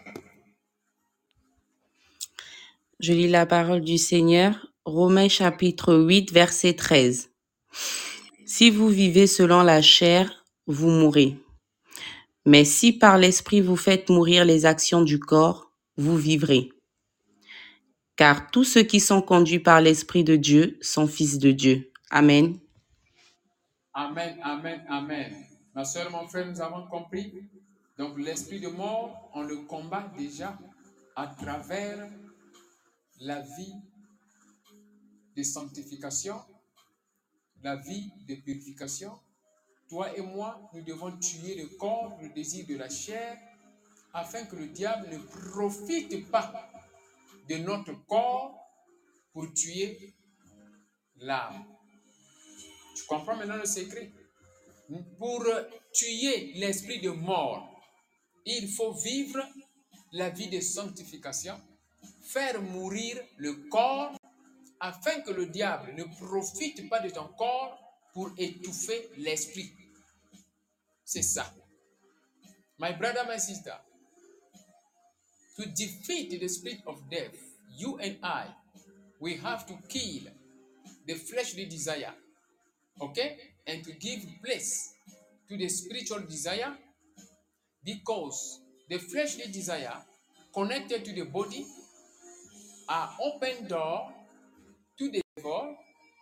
Je lis la parole du Seigneur, Romains chapitre huit, verset treize. Si vous vivez selon la chair, vous mourrez. Mais si par l'Esprit vous faites mourir les actions du corps, vous vivrez. Car tous ceux qui sont conduits par l'Esprit de Dieu sont fils de Dieu. Amen. Amen, amen, amen. Ma soeur, mon frère, nous avons compris. Donc l'esprit de mort, on le combat déjà à travers la vie de sanctification, la vie de purification. Toi et moi, nous devons tuer le corps, le désir de la chair, afin que le diable ne profite pas de notre corps pour tuer l'âme. Tu comprends maintenant le secret? Pour tuer l'esprit de mort, il faut vivre la vie de sanctification, faire mourir le corps, afin que le diable ne profite pas de ton corps pour étouffer l'esprit. C'est ça. My brother, my sister, to defeat the spirit of death, you and I, we have to kill the fleshly desire, okay? And to give place to the spiritual desire, because the fleshly desire connected to the body are open door to the devil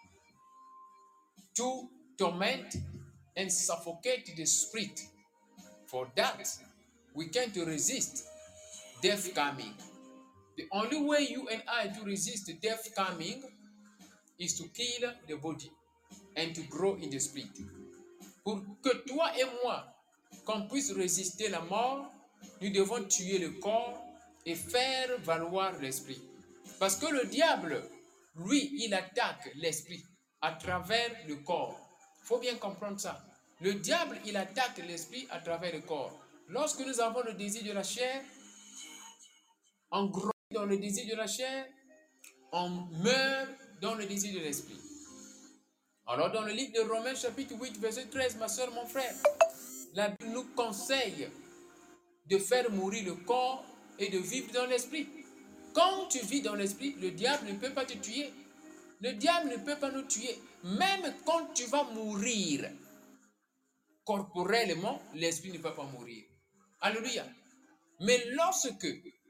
to torment and suffocate the spirit. For that, we can't resist death coming. The only way you and I to resist death coming is to kill the body and to grow in the spirit. Pour que toi et moi, qu'on puisse résister la mort, nous devons tuer le corps et faire valoir l'esprit. Parce que le diable, lui, il attaque l'esprit à travers le corps. Il faut bien comprendre ça. Le diable, il attaque l'esprit à travers le corps. Lorsque nous avons le désir de la chair, on grandit dans le désir de la chair, on meurt dans le désir de l'esprit. Alors dans le livre de Romains chapitre huit, verset treize, ma soeur, mon frère, la Bible nous conseille de faire mourir le corps et de vivre dans l'esprit. Quand tu vis dans l'esprit, le diable ne peut pas te tuer. Le diable ne peut pas nous tuer. Même quand tu vas mourir, corporellement, l'esprit ne va pas mourir. Alléluia. Mais lorsque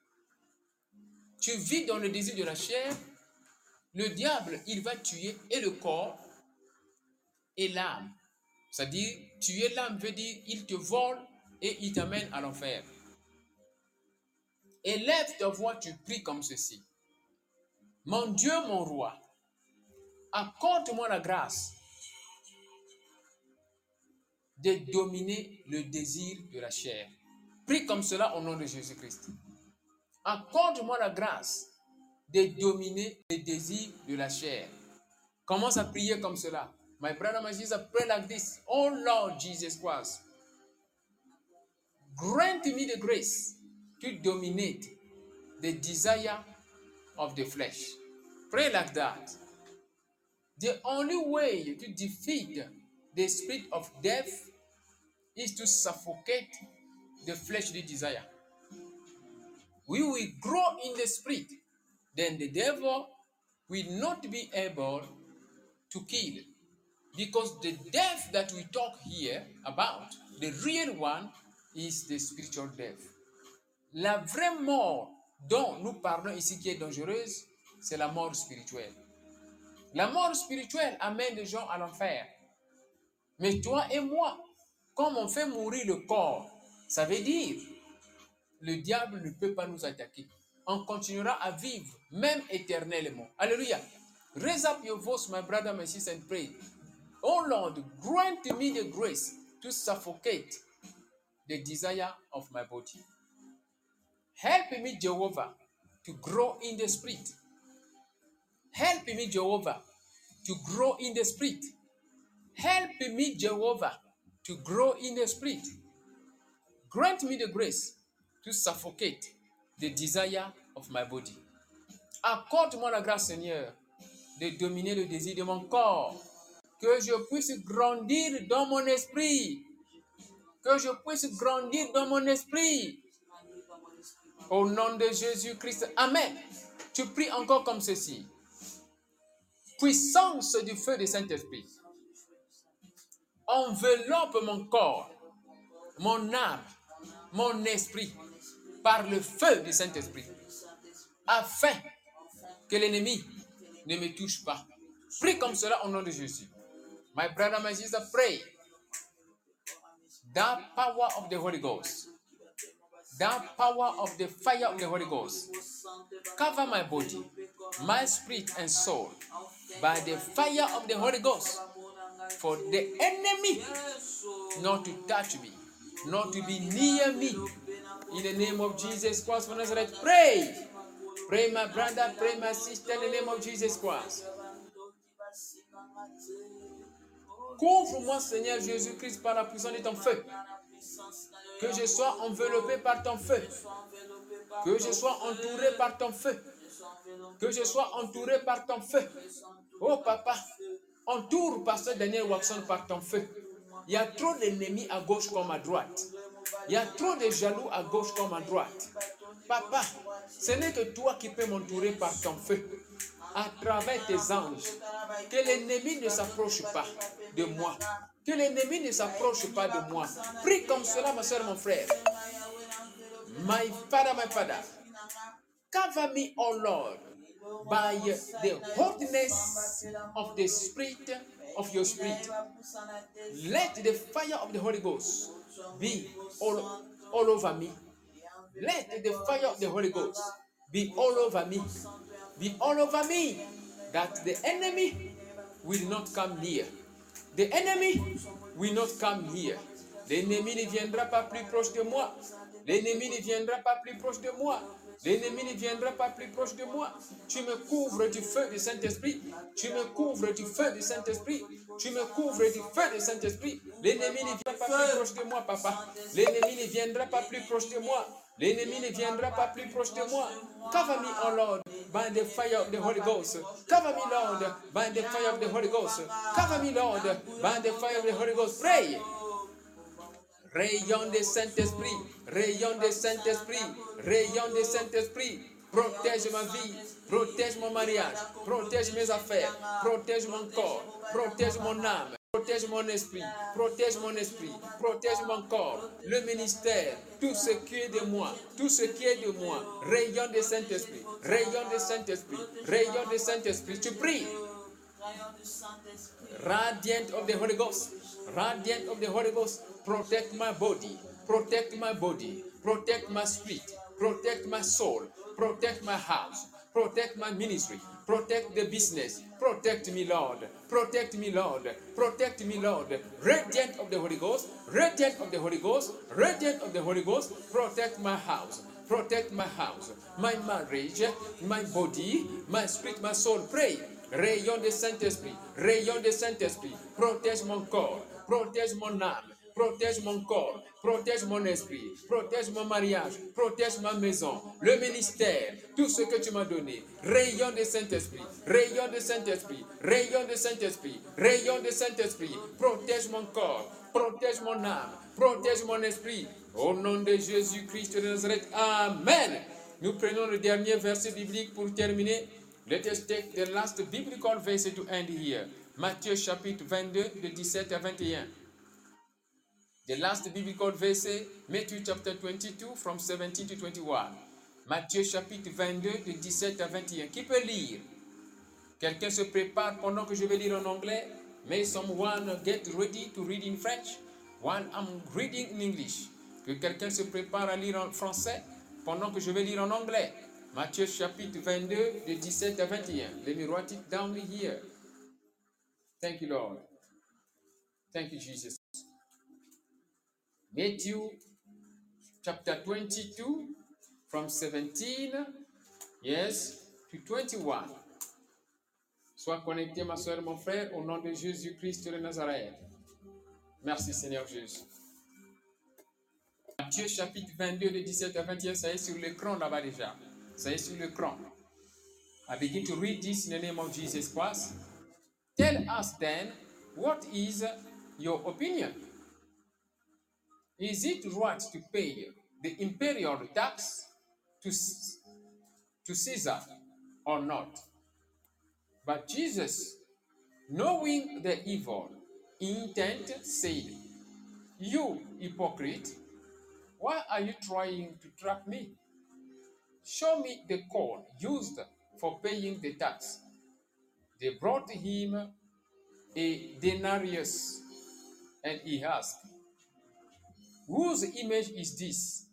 tu vis dans le désir de la chair, le diable, il va tuer et le corps et l'âme. C'est-à-dire, tuer l'âme veut dire, il te vole et il t'amène à l'enfer. Élève ta voix, tu pries comme ceci. Mon Dieu, mon roi, accorde-moi la grâce de dominer le désir de la chair. Prie comme cela au nom de Jésus-Christ. Accorde-moi la grâce de dominer le désir de la chair. Commence à prier comme cela. My brother, my sister, pray like this. Oh Lord Jesus Christ, grant me the grace to dominate the desire of the flesh. Pray like that. The only way to defeat the spirit of death is to suffocate the fleshly desire. We will grow in the spirit, then the devil will not be able to kill. Because the death that we talk here about, the real one, is the spiritual death. La vraie mort dont nous parlons ici qui est dangereuse, c'est la mort spirituelle. La mort spirituelle amène les gens à l'enfer. Mais toi et moi, comme on fait mourir le corps, ça veut dire le diable ne peut pas nous attaquer. On continuera à vivre, même éternellement. Alléluia. Raise up your voice, my brother, my sister, and pray. Oh Lord, grant me the grace to suffocate the desire of my body. Help me, Jehovah, to grow in the spirit. Help me, Jehovah, to grow in the spirit. Help me, Jehovah, to grow in the spirit. Grant me the grace to suffocate the desire of my body. Accorde-moi la grâce, Seigneur, de dominer le désir de mon corps. Que je puisse grandir dans mon esprit. Que je puisse grandir dans mon esprit. Au nom de Jésus-Christ. Amen. Tu pries encore comme ceci. Puissance du feu du Saint-Esprit. Enveloppe mon corps, mon âme, mon esprit par le feu du Saint-Esprit. Afin que l'ennemi ne me touche pas. Prie comme cela au nom de Jésus. My brother, my sister, pray. The power of the Holy Ghost. The power of the fire of the Holy Ghost. Cover my body, my spirit and soul by the fire of the Holy Ghost. For the enemy not to touch me, not to be near me. In the name of Jesus Christ of Nazareth, pray. Pray, my brother, pray, my sister, in the name of Jesus Christ. Couvre-moi, Seigneur Jésus-Christ, par la puissance de ton feu. Que je sois enveloppé par ton feu. Que je sois entouré par ton feu. Que je sois entouré par ton feu. Oh, papa, entoure Pasteur Daniel Watson par ton feu. Il y a trop d'ennemis à gauche comme à droite. Il y a trop de jaloux à gauche comme à droite. Papa, ce n'est que toi qui peux m'entourer par ton feu. À travers tes anges. Que l'ennemi ne s'approche pas de moi. Que l'ennemi ne s'approche pas de moi. Prie comme cela, ma soeur, mon frère. My Father, my Father. Cover me, O Lord, by the holiness of the Spirit of your Spirit. Let the fire of the Holy Ghost be all, all over me. Let the fire of the Holy Ghost be all over me. Be all over me. That the enemy will not come near. The enemy will not come here. L'ennemi ne viendra pas plus proche de moi. L'ennemi ne viendra pas plus proche de moi. L'ennemi ne viendra pas plus proche de moi. Tu me couvres du feu du Saint-Esprit. Tu me couvres du feu du Saint-Esprit. Tu me couvres du feu du Saint-Esprit. L'ennemi ne viendra pas plus proche de moi, papa. L'ennemi ne viendra pas plus proche de moi. L'ennemi ne viendra pas plus proche de moi. Cover me, O Lord, by the fire of the Holy Ghost. Cover me, Lord, by the fire of the Holy Ghost. Cover me, Lord, by the fire of the Holy Ghost. Pray. Rayon de Saint-Esprit, rayon de Saint-Esprit, rayon de Saint-Esprit, protège ma vie, protège mon mariage, protège mes affaires, protège mon corps, protège mon âme, protège mon esprit, protège mon esprit, protège mon corps, le ministère, tout ce qui est de moi, tout ce qui est de moi, rayon de Saint-Esprit, rayon de Saint-Esprit, rayon de Saint-Esprit, tu pries. Radiant of the Holy Ghost, radiant of the Holy Ghost, protect my body, protect my body, protect my spirit, protect my soul, protect my house, protect my ministry, protect the business, protect me, Lord, protect me, Lord, protect me, Lord, radiant of the Holy Ghost, radiant of the Holy Ghost, radiant of the Holy Ghost, protect my house, protect my house, my marriage, my body, my spirit, my soul, pray. Rayon de Saint-Esprit, rayon de Saint-Esprit, protège mon corps, protège mon âme, protège mon corps, protège mon esprit, protège mon mariage, protège ma maison, le ministère, tout ce que tu m'as donné. Rayon de Saint-Esprit, rayon de Saint-Esprit, rayon de Saint-Esprit, rayon de Saint-Esprit, protège mon corps, protège mon âme, protège mon esprit. Au nom de Jésus-Christ de Nazareth, Amen. Nous prenons le dernier verset biblique pour terminer. Let us take the last biblical verse to end here. Matthieu chapitre vingt-deux, de dix-sept à vingt et un. The last biblical verse, Matthew chapter twenty-two, from seventeen to twenty-one. Matthieu chapitre vingt-deux, de dix-sept à vingt et un. Qui peut lire? Quelqu'un se prépare pendant que je vais lire en anglais? May someone get ready to read in French while I'm reading in English? Que quelqu'un se prépare à lire en français pendant que je vais lire en anglais? Matthieu chapitre vingt-deux, de dix-sept à vingt et un. Let me write it down here. Thank you, Lord. Thank you, Jesus. Matthew chapter twenty-two, from seventeen, yes, to twenty-one. Sois connecté, ma soeur, mon frère, au nom de Jésus-Christ de Nazareth. Merci, Seigneur Jésus. Matthieu chapitre vingt-deux, de dix-sept à vingt et un, ça est sur l'écran là-bas déjà. Ça est sur l'écran. I begin to read this in the name of Jesus Christ. Tell us then, what is your opinion? Is it right to pay the imperial tax to, to Caesar or not? But Jesus, knowing the evil intent, said, you hypocrite, why are you trying to trap me? Show me the coin used for paying the tax. They brought him a denarius, and he asked, whose image is this?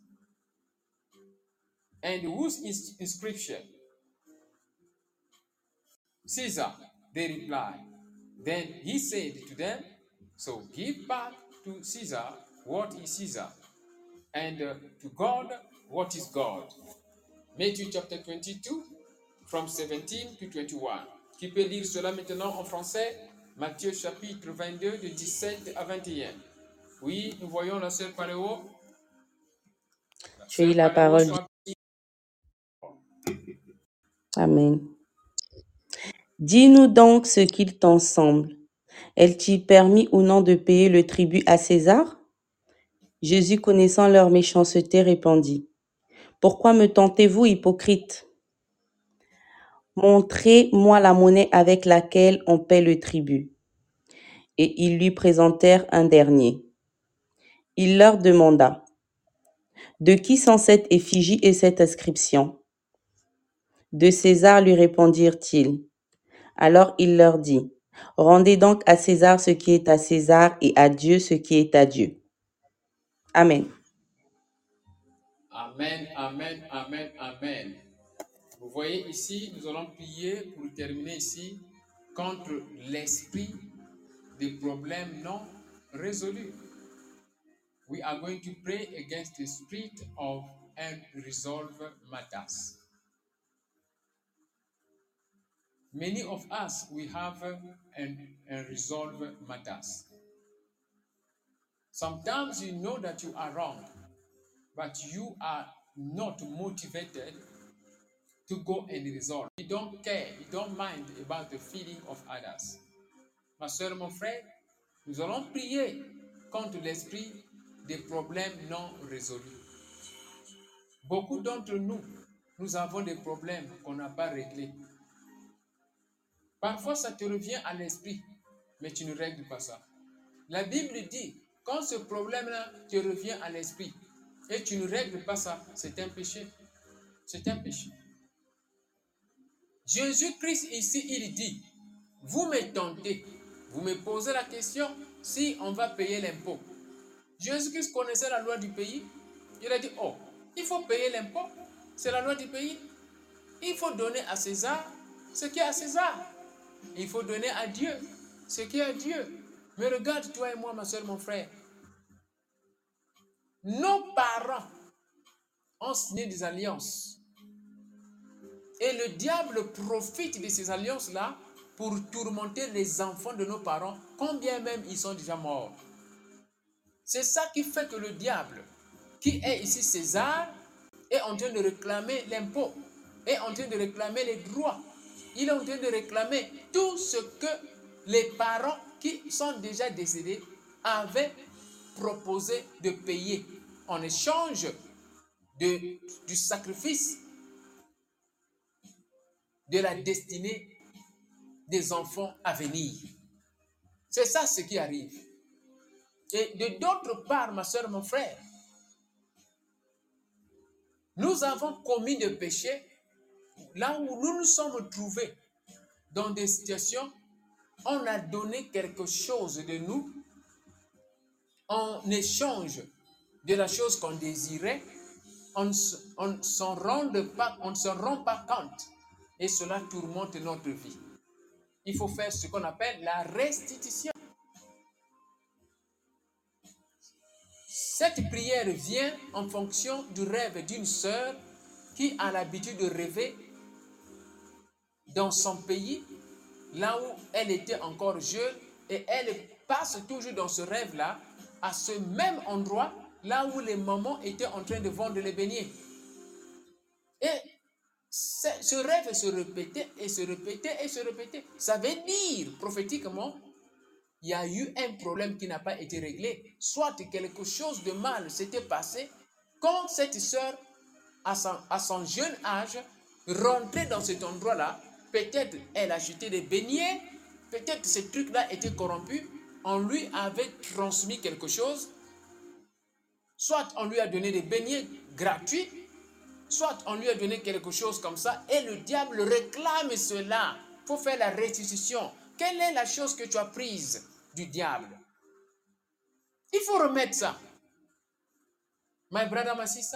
And whose inscription? Caesar, they replied. Then he said to them, so give back to Caesar what is Caesar, and uh, to God what is God. Matthew chapter twenty-two, from seventeen to twenty-one. Qui peut lire cela maintenant en français? Matthieu chapitre vingt-deux, de dix-sept à vingt et un. Oui, nous voyons la sœur Paléo. Tu as la parole. Soit... Amen. Dis-nous donc ce qu'il t'en semble. Est-il permis ou non de payer le tribut à César? Jésus, connaissant leur méchanceté, répondit, pourquoi me tentez-vous, hypocrite? Montrez-moi la monnaie avec laquelle on paie le tribut. Et ils lui présentèrent un dernier. Il leur demanda, de qui sont cette effigie et cette inscription? De César, lui répondirent-ils. Alors il leur dit, rendez donc à César ce qui est à César et à Dieu ce qui est à Dieu. Amen. Amen, amen, amen, amen. Vous voyez ici, nous allons prier pour terminer ici contre l'esprit des problèmes non résolus. We are going to pray against the spirit of unresolved matters. Many of us, we have un- unresolved matters. Sometimes you know that you are wrong, but you are not motivated to go and resolve. You don't care, you don't mind about the feeling of others. Ma soeur, mon frère, nous allons prier contre l'esprit des problèmes non résolus. Beaucoup d'entre nous, nous avons des problèmes qu'on n'a pas réglés. Parfois, ça te revient à l'esprit, mais tu ne règles pas ça. La Bible dit, quand ce problème-là te revient à l'esprit et tu ne règles pas ça, c'est un péché. C'est un péché. Jésus-Christ ici, il dit, vous me tentez, vous me posez la question si on va payer l'impôt. Jésus-Christ connaissait la loi du pays. Il a dit, oh, il faut payer l'impôt. C'est la loi du pays. Il faut donner à César ce qui est à César. Il faut donner à Dieu ce qui est à Dieu. Mais regarde, toi et moi, ma soeur, mon frère. Nos parents ont signé des alliances. Et le diable profite de ces alliances-là pour tourmenter les enfants de nos parents, combien même ils sont déjà morts. C'est ça qui fait que le diable, qui est ici César, est en train de réclamer l'impôt, est en train de réclamer les droits. Il est en train de réclamer tout ce que les parents qui sont déjà décédés avaient proposé de payer en échange de, du sacrifice de la destinée des enfants à venir. C'est ça ce qui arrive. Et de d'autre part, ma soeur, mon frère, nous avons commis des péchés là où nous nous sommes trouvés dans des situations, on a donné quelque chose de nous en échange de la chose qu'on désirait, on ne s'en rend pas, on ne se rend pas compte et cela tourmente notre vie. Il faut faire ce qu'on appelle la restitution. Cette prière vient en fonction du rêve d'une sœur qui a l'habitude de rêver dans son pays, là où elle était encore jeune, et elle passe toujours dans ce rêve-là, à ce même endroit, là où les mamans étaient en train de vendre les beignets. Et ce rêve se répétait et se répétait et se répétait. Ça veut dire, prophétiquement, il y a eu un problème qui n'a pas été réglé. Soit quelque chose de mal s'était passé quand cette sœur, à son, à son jeune âge, rentrait dans cet endroit-là. Peut-être elle a jeté des beignets, peut-être ce truc-là était corrompu, on lui avait transmis quelque chose, soit on lui a donné des beignets gratuits, soit on lui a donné quelque chose comme ça, et le diable réclame cela. Il faut faire la restitution. Quelle est la chose que tu as prise du diable? Il faut remettre ça. My brother, my sister,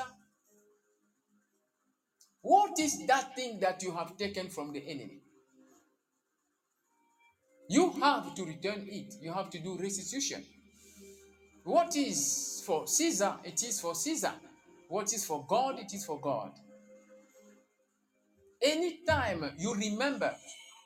what is that thing that you have taken from the enemy? You have to return it. You have to do restitution. What is for Caesar, it is for Caesar. What is for God, it is for God. Anytime you remember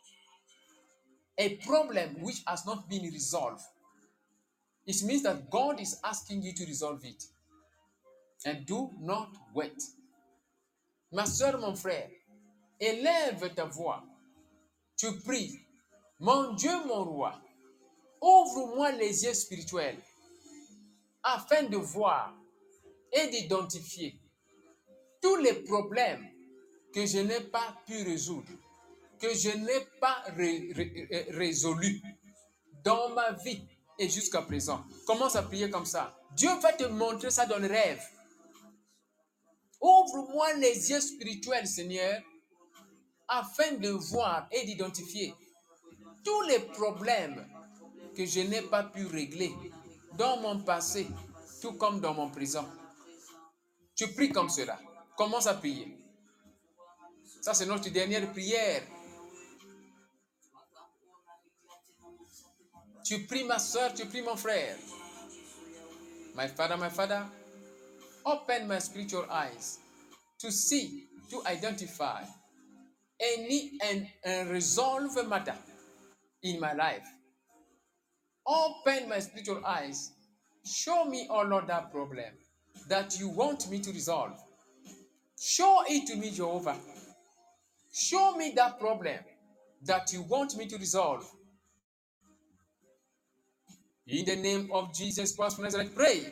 a problem which has not been resolved, it means that God is asking you to resolve it. And do not wait. Ma soeur, mon frère, élève ta voix. Tu pries. Mon Dieu, mon roi, ouvre-moi les yeux spirituels afin de voir et d'identifier tous les problèmes que je n'ai pas pu résoudre, que je n'ai pas ré, ré, résolu dans ma vie et jusqu'à présent. Commence à prier comme ça. Dieu va te montrer ça dans le rêve. Ouvre-moi les yeux spirituels, Seigneur, afin de voir et d'identifier tous les problèmes que je n'ai pas pu régler dans mon passé, tout comme dans mon présent. Tu pries comme cela. Commence à prier. Ça, c'est notre dernière prière. Tu pries ma soeur, tu pries mon frère. My father, my father, open my spiritual eyes to see, to identify any and unresolved matter in my life. Open my spiritual eyes. Show me, oh Lord, that problem that you want me to resolve. Show it to me, Jehovah. Show me that problem that you want me to resolve. In the name of Jesus Christ, I pray.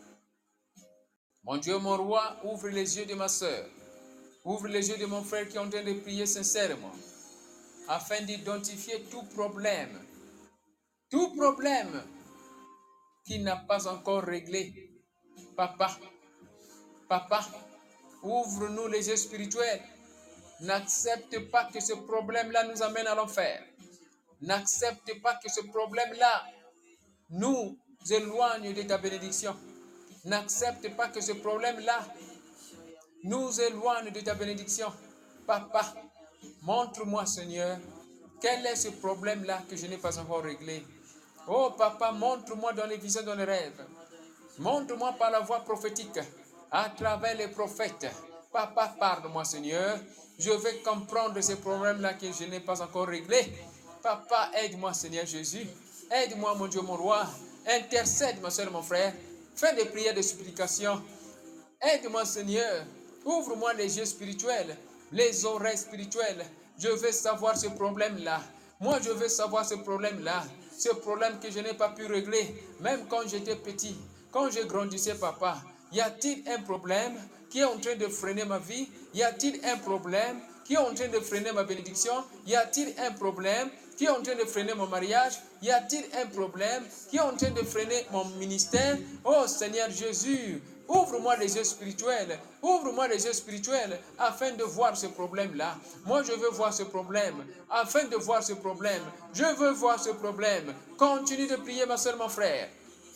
Mon Dieu, mon roi, ouvre les yeux de ma soeur. Ouvre les yeux de mon frère qui est en train de prier sincèrement, afin d'identifier tout problème, tout problème qui n'a pas encore réglé. Papa, papa, ouvre-nous les yeux spirituels. N'accepte pas que ce problème-là nous amène à l'enfer. N'accepte pas que ce problème-là nous éloigne de ta bénédiction. N'accepte pas que ce problème-là nous éloigne de ta bénédiction. Papa, montre-moi, Seigneur, quel est ce problème-là que je n'ai pas encore réglé. Oh, Papa, montre-moi dans les visions, dans les rêves. Montre-moi par la voix prophétique, à travers les prophètes. Papa, parle-moi, Seigneur. Je vais comprendre ces problèmes-là que je n'ai pas encore réglés. Papa, aide-moi, Seigneur Jésus. Aide-moi, mon Dieu, mon roi. Intercède, ma soeur, mon frère. Fais des prières de supplication. Aide-moi, Seigneur. Ouvre-moi les yeux spirituels, les oreilles spirituelles. Je veux savoir ce problème-là. Moi, je veux savoir ce problème-là. Ce problème que je n'ai pas pu régler, même quand j'étais petit. Quand je grandissais, papa, y a-t-il un problème qui est en train de freiner ma vie? Y a-t-il un problème qui est en train de freiner ma bénédiction? Y a-t-il un problème qui est en train de freiner mon mariage? Y a-t-il un problème qui est en train de freiner mon ministère? Oh Seigneur Jésus, ouvre-moi les yeux spirituels, ouvre-moi les yeux spirituels afin de voir ce problème-là. Moi, je veux voir ce problème, afin de voir ce problème. Je veux voir ce problème. Continue de prier, ma soeur, mon frère.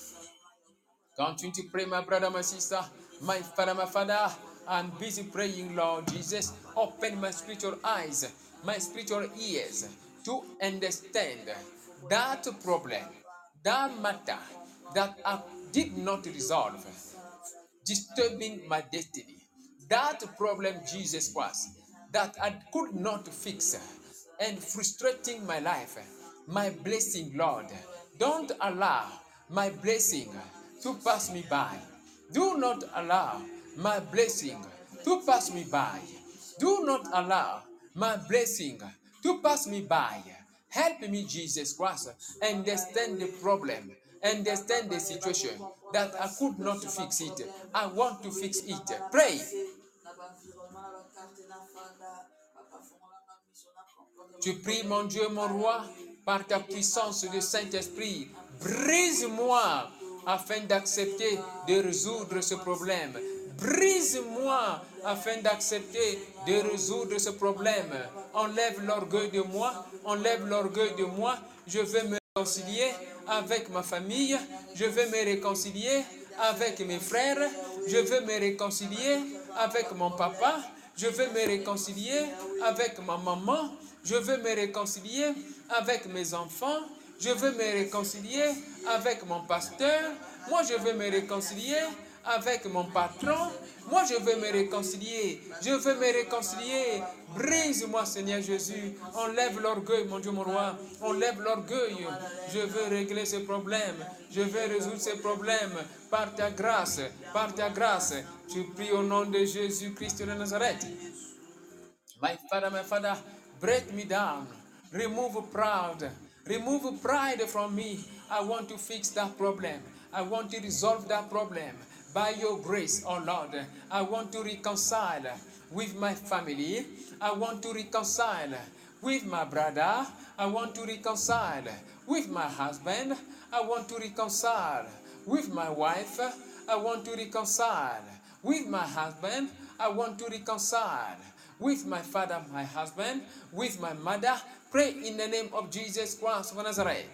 Continue to pray, my brother, my sister, my father, my father. I'm busy praying, Lord Jesus. Open my spiritual eyes, my spiritual ears to understand that problem, that matter that I did not resolve, disturbing my destiny. That problem, Jesus Christ, that I could not fix and frustrating my life. My blessing, Lord, don't allow my blessing to pass me by. Do not allow my blessing to pass me by. Do not allow my blessing to pass me by. Help me, Jesus Christ, understand the problem, understand the situation that I could not fix it. I want to fix it. Pray. Tu pries, mon Dieu, mon roi, par ta puissance de Saint-Esprit, brise-moi afin d'accepter de résoudre ce problème. Brise-moi afin d'accepter de résoudre ce problème. Enlève l'orgueil de moi, enlève l'orgueil de moi. Je veux me réconcilier avec ma famille, je veux me réconcilier avec mes frères, je veux me réconcilier avec mon papa, je veux me réconcilier avec ma maman, je veux me réconcilier avec mes enfants, je veux me réconcilier avec mon pasteur, moi je veux me réconcilier avec mon patron, moi je veux me réconcilier, je veux me réconcilier. Brise-moi, Seigneur Jésus, enlève l'orgueil, mon Dieu, mon roi, enlève l'orgueil. Je veux régler ce problème, je veux résoudre ce problème par ta grâce, par ta grâce. Tu pries au nom de Jésus-Christ de Nazareth. My Father, my Father, break me down, remove pride, remove pride from me. I want to fix that problem. I want to resolve that problem. By your grace, oh Lord, I want to reconcile with my family. I want to reconcile with my brother. I want to reconcile with my husband. I want to reconcile with my wife. I want to reconcile with my husband. I want to reconcile with my father, my husband, with my mother. Pray in the name of Jesus Christ of Nazareth.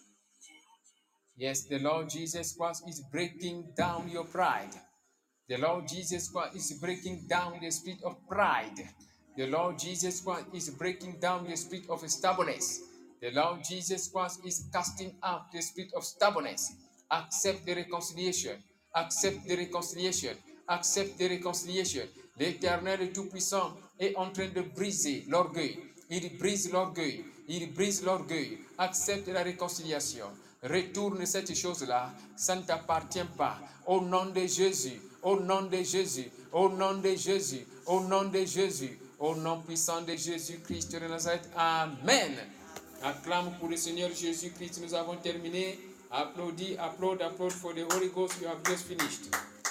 Yes, the Lord Jesus Christ is breaking down your pride. The Lord Jesus Christ is breaking down the spirit of pride. The Lord Jesus Christ is breaking down the spirit of stubbornness. The Lord Jesus Christ is casting out the spirit of stubbornness. Accept the reconciliation. Accept the reconciliation. Accept the reconciliation. L'Éternel Tout-Puissant est en train de briser l'orgueil. Il brise l'orgueil. Il brise l'orgueil. Accepte la réconciliation. Retourne cette chose-là. Ça ne t'appartient pas. Au nom de Jésus. Au nom de Jésus. Au nom de Jésus. Au nom de Jésus. Au nom puissant de Jésus-Christ de Nazareth. Amen. Acclame pour le Seigneur Jésus-Christ. Nous avons terminé. Applaudis, applaud, applaud for the Holy Ghost. You have just finished.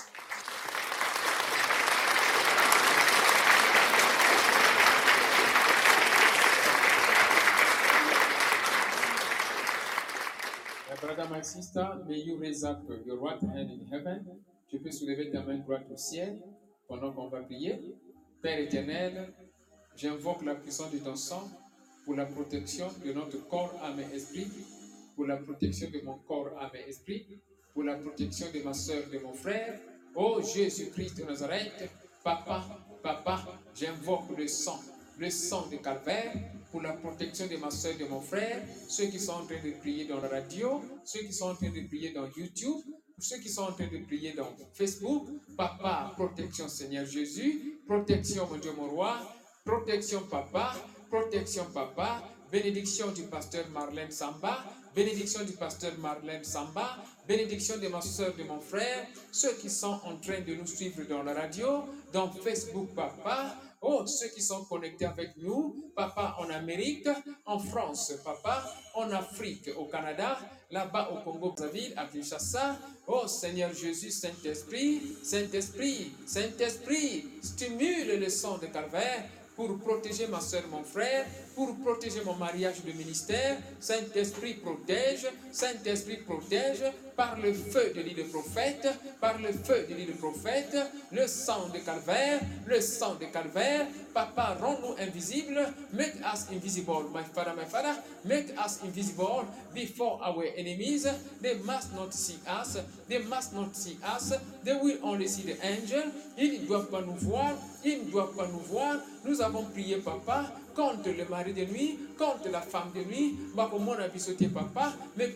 Brother, my sister, may you raise up your right hand in heaven. Tu peux soulever ta main droite au ciel pendant qu'on va prier. Père éternel, j'invoque la puissance de ton sang pour la protection de notre corps, âme et esprit, pour la protection de mon corps, âme et esprit, pour la protection de ma soeur, de mon frère. Oh Jésus-Christ de Nazareth, Papa, Papa, j'invoque le sang, le sang de Calvaire, pour la protection de ma soeur et de mon frère, ceux qui sont en train de prier dans la radio, ceux qui sont en train de prier dans YouTube, ceux qui sont en train de prier dans Facebook. Papa, protection Seigneur Jésus, protection mon Dieu mon roi, protection Papa, protection Papa, bénédiction du pasteur Marlène Samba, bénédiction du pasteur Marlène Samba, bénédiction de ma soeur, de mon frère, ceux qui sont en train de nous suivre dans la radio, dans Facebook Papa. Oh, ceux qui sont connectés avec nous, Papa, en Amérique, en France, Papa, en Afrique, au Canada, là-bas au Congo, Brazzaville, à Kinshasa. Oh, Seigneur Jésus, Saint-Esprit, Saint-Esprit, Saint-Esprit, stimule le sang de Calvaire pour protéger ma soeur, mon frère, pour protéger mon mariage de ministère. Saint-Esprit protège, Saint-Esprit protège, par le feu de l'île de prophète, par le feu de l'île de prophète, le sang de Calvaire, le sang de Calvaire. Papa, rends-nous invisibles, make us invisible, my Father, my Father, make us invisible before our enemies. They must not see us, they must not see us, they will only see the angel. Ils ne doivent pas nous voir, ils ne doivent pas nous voir. Nous avons prié, Papa, contre le mari de nuit, contre la femme de nuit, papa, mais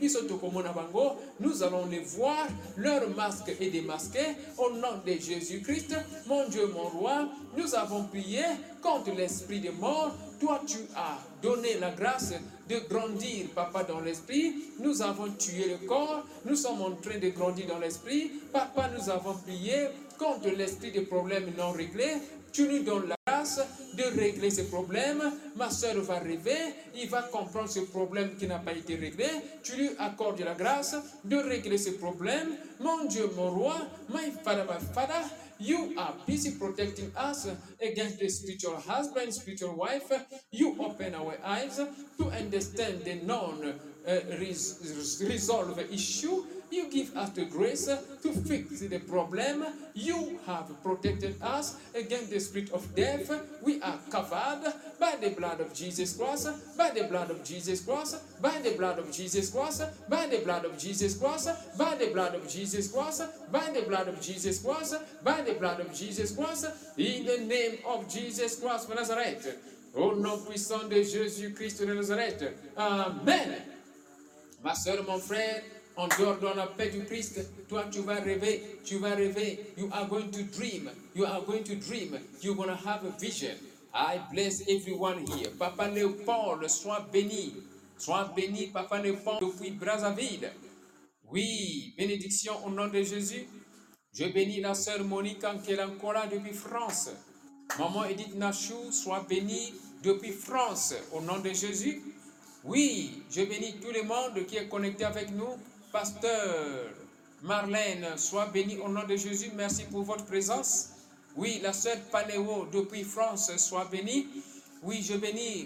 nous allons les voir, leur masque est démasqué, au nom de Jésus-Christ, mon Dieu, mon roi, nous avons prié contre l'esprit de mort. Toi, tu as donné la grâce de grandir, Papa, dans l'esprit. Nous avons tué le corps, nous sommes en train de grandir dans l'esprit. Papa, nous avons prié contre l'esprit de problèmes non réglés. Tu nous donnes la grâce, de régler ce problème. Ma soeur va rêver, il va comprendre ce problème qui n'a pas été réglé. Tu lui accordes la grâce de régler ce problème. Mon Dieu, mon roi, my father, my father, you are busy protecting us against the spiritual husband, spiritual wife. You open our eyes to understand the non-resolved issue. You give us the grace to fix the problem. You have protected us against the spirit of death. We are covered by the blood of Jesus Christ, by the blood of Jesus Christ, by the blood of Jesus Christ, by the blood of Jesus Christ, by the blood of Jesus Christ, by the blood of Jesus Christ, by the blood of Jesus Christ, in the name of Jesus Christ of Nazareth. Au nom puissant de Jésus-Christ de Nazareth. Amen. Ma soeur, mon frère, en dehors de la paix du Christ, toi tu vas rêver, tu vas rêver. You are going to dream, you are going to dream, you're going to have a vision. I bless everyone here. Papa Léopold, sois béni. Sois béni, Papa Léopold, depuis Brazzaville. Oui, bénédiction au nom de Jésus. Je bénis la sœur Monique qui est encore là depuis France. Maman Edith Nachou, sois bénie depuis France, au nom de Jésus. Oui, je bénis tout le monde qui est connecté avec nous. Pasteur Marlène, sois bénie au nom de Jésus. Merci pour votre présence. Oui, la sœur Paléo depuis France, sois bénie. Oui, je bénis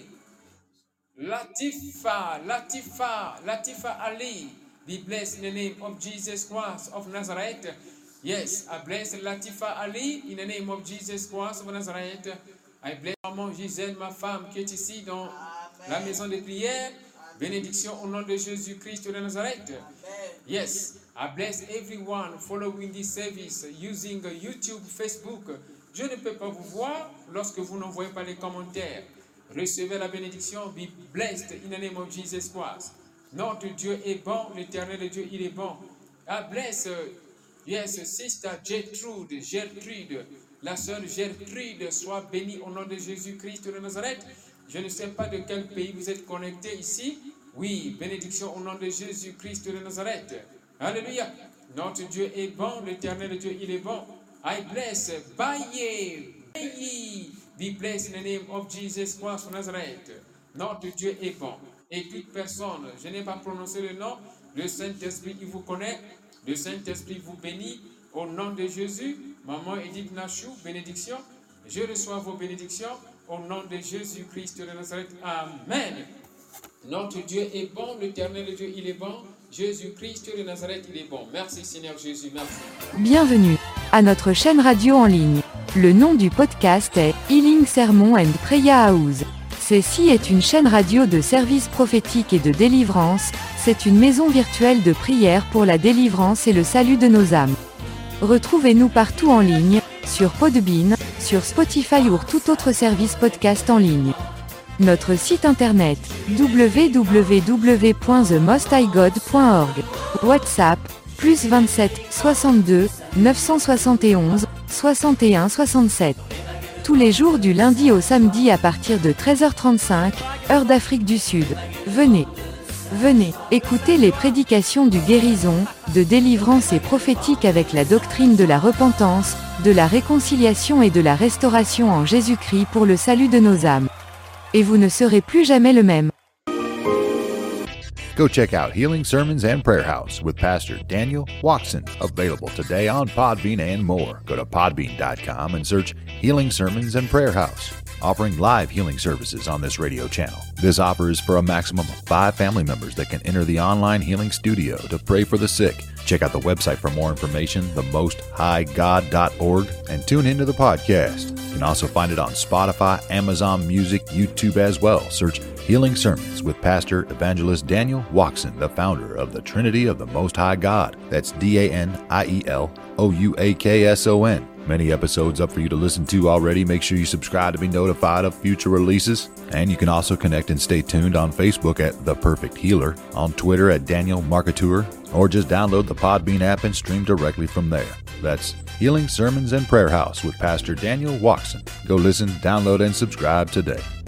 Latifa, Latifa, Latifa Ali. Be blessed in the name of Jesus Christ of Nazareth. Yes, I bless Latifa Ali in the name of Jesus Christ of Nazareth. I bless maman Gisèle, ma femme, qui est ici dans Amen. La maison de prière. Bénédiction au nom de Jésus-Christ de Nazareth. Amen. Yes, I bless everyone following this service using YouTube, Facebook. Je ne peux pas vous voir lorsque vous n'envoyez pas les commentaires. Recevez la bénédiction. Be blessed in the name of Jesus Christ. Notre Dieu est bon, l'éternel Dieu, il est bon. I bless, uh, yes, Sister Gertrude, Gertrude, la sœur Gertrude, soit bénie au nom de Jésus-Christ de Nazareth. Je ne sais pas de quel pays vous êtes connecté ici. Oui, bénédiction au nom de Jésus-Christ de Nazareth. Alléluia. Notre Dieu est bon, l'éternel Dieu, il est bon. I bless, Baye, Baye, be blessed in the name of Jesus Christ of Nazareth. Notre Dieu est bon. Et toute personne, je n'ai pas prononcé le nom, le Saint-Esprit, il vous connaît. Le Saint-Esprit vous bénit. Au nom de Jésus, maman Edith Nachou, bénédiction. Je reçois vos bénédictions. Au nom de Jésus-Christ de Nazareth. Amen. Notre Dieu est bon, l'éternel Dieu, il est bon. Jésus-Christ de Nazareth, il est bon. Merci Seigneur Jésus, merci. Bienvenue à notre chaîne radio en ligne. Le nom du podcast est Healing Sermon and Prayer House. Ceci est une chaîne radio de services prophétiques et de délivrance. C'est une maison virtuelle de prière pour la délivrance et le salut de nos âmes. Retrouvez-nous partout en ligne, sur Podbean, sur Spotify ou tout autre service podcast en ligne. Notre site internet w w w point the most high god point org. WhatsApp plus vingt-sept soixante-deux neuf cent soixante et onze soixante et un soixante-sept. Tous les jours du lundi au samedi à partir de treize heures trente-cinq, heure d'Afrique du Sud. Venez. Venez, écoutez les prédications du guérison, de délivrance et prophétique avec la doctrine de la repentance, de la réconciliation et de la restauration en Jésus-Christ pour le salut de nos âmes. Et vous ne serez plus jamais le même. Go check out Healing Sermons and Prayer House with Pastor Daniel Watson, available today on Podbean and more. Go to podbean dot com and search Healing Sermons and Prayer House, offering live healing services on this radio channel. This offer is for a maximum of five family members that can enter the online healing studio to pray for the sick. Check out the website for more information, the most high god dot org, and tune into the podcast. You can also find it on Spotify, Amazon Music, YouTube as well. Search Healing Sermons with Pastor Evangelist Daniel Watson, the founder of the Trinity of the Most High God. That's D A N I E L O U A K S O N. Many episodes up for you to listen to already. Make sure you subscribe to be notified of future releases. And you can also connect and stay tuned on Facebook at The Perfect Healer, on Twitter at Daniel Marketeur, or just download the Podbean app and stream directly from there. That's Healing Sermons and Prayer House with Pastor Daniel Watson. Go listen, download, and subscribe today.